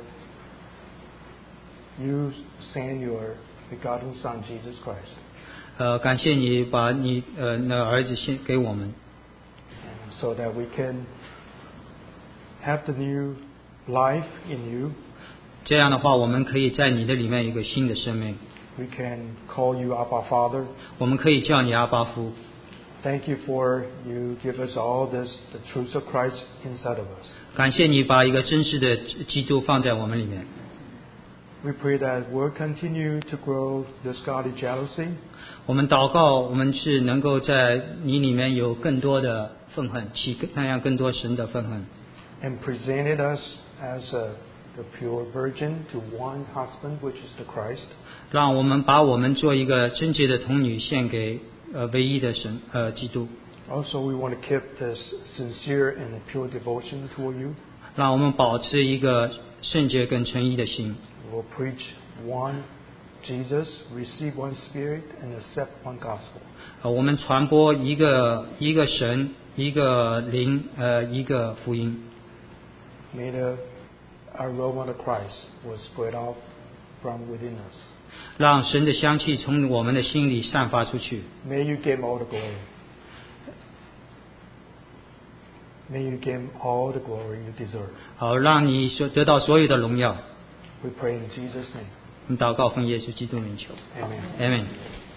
[SPEAKER 1] you send your begotten Son, Jesus Christ.
[SPEAKER 3] 感谢你把你那儿子献给我们，
[SPEAKER 1] So that we can have the new life in you.
[SPEAKER 3] 这样的话，我们可以在你的里面有一个新的生命。
[SPEAKER 1] We can call you Abba Father.
[SPEAKER 3] 我们可以叫你阿巴父。
[SPEAKER 1] Thank you for you give us all this, the truth of Christ inside of us.
[SPEAKER 3] 感谢你把一个真实的基督放在我们里面。
[SPEAKER 1] We pray that we'll continue to grow this godly jealousy.
[SPEAKER 3] 我们祷告，我们是能够在你里面有更多的愤恨，起那样更多神的愤恨。
[SPEAKER 1] And presented us as the pure virgin to one husband, which is the Christ.
[SPEAKER 3] 让我们把我们做一个贞洁的童女献给唯一的神基督。
[SPEAKER 1] Also, we want to keep this sincere and pure devotion toward you.
[SPEAKER 3] 让我们保持一个圣洁跟诚意的心。
[SPEAKER 1] We'll preach one Jesus, receive one Spirit, and accept one gospel.
[SPEAKER 3] 我们传播一个神，一个灵，一个福音。
[SPEAKER 1] May the aroma of Christ will spread out from within us.
[SPEAKER 3] 让神的香气从我们的心里散发出去。
[SPEAKER 1] May you give all the glory. May you give all the glory you deserve.
[SPEAKER 3] 好，让你得到所有的荣耀。
[SPEAKER 1] We pray in Jesus' name.
[SPEAKER 3] 我们祷告奉耶稣基督名求。
[SPEAKER 1] Amen.
[SPEAKER 3] Amen。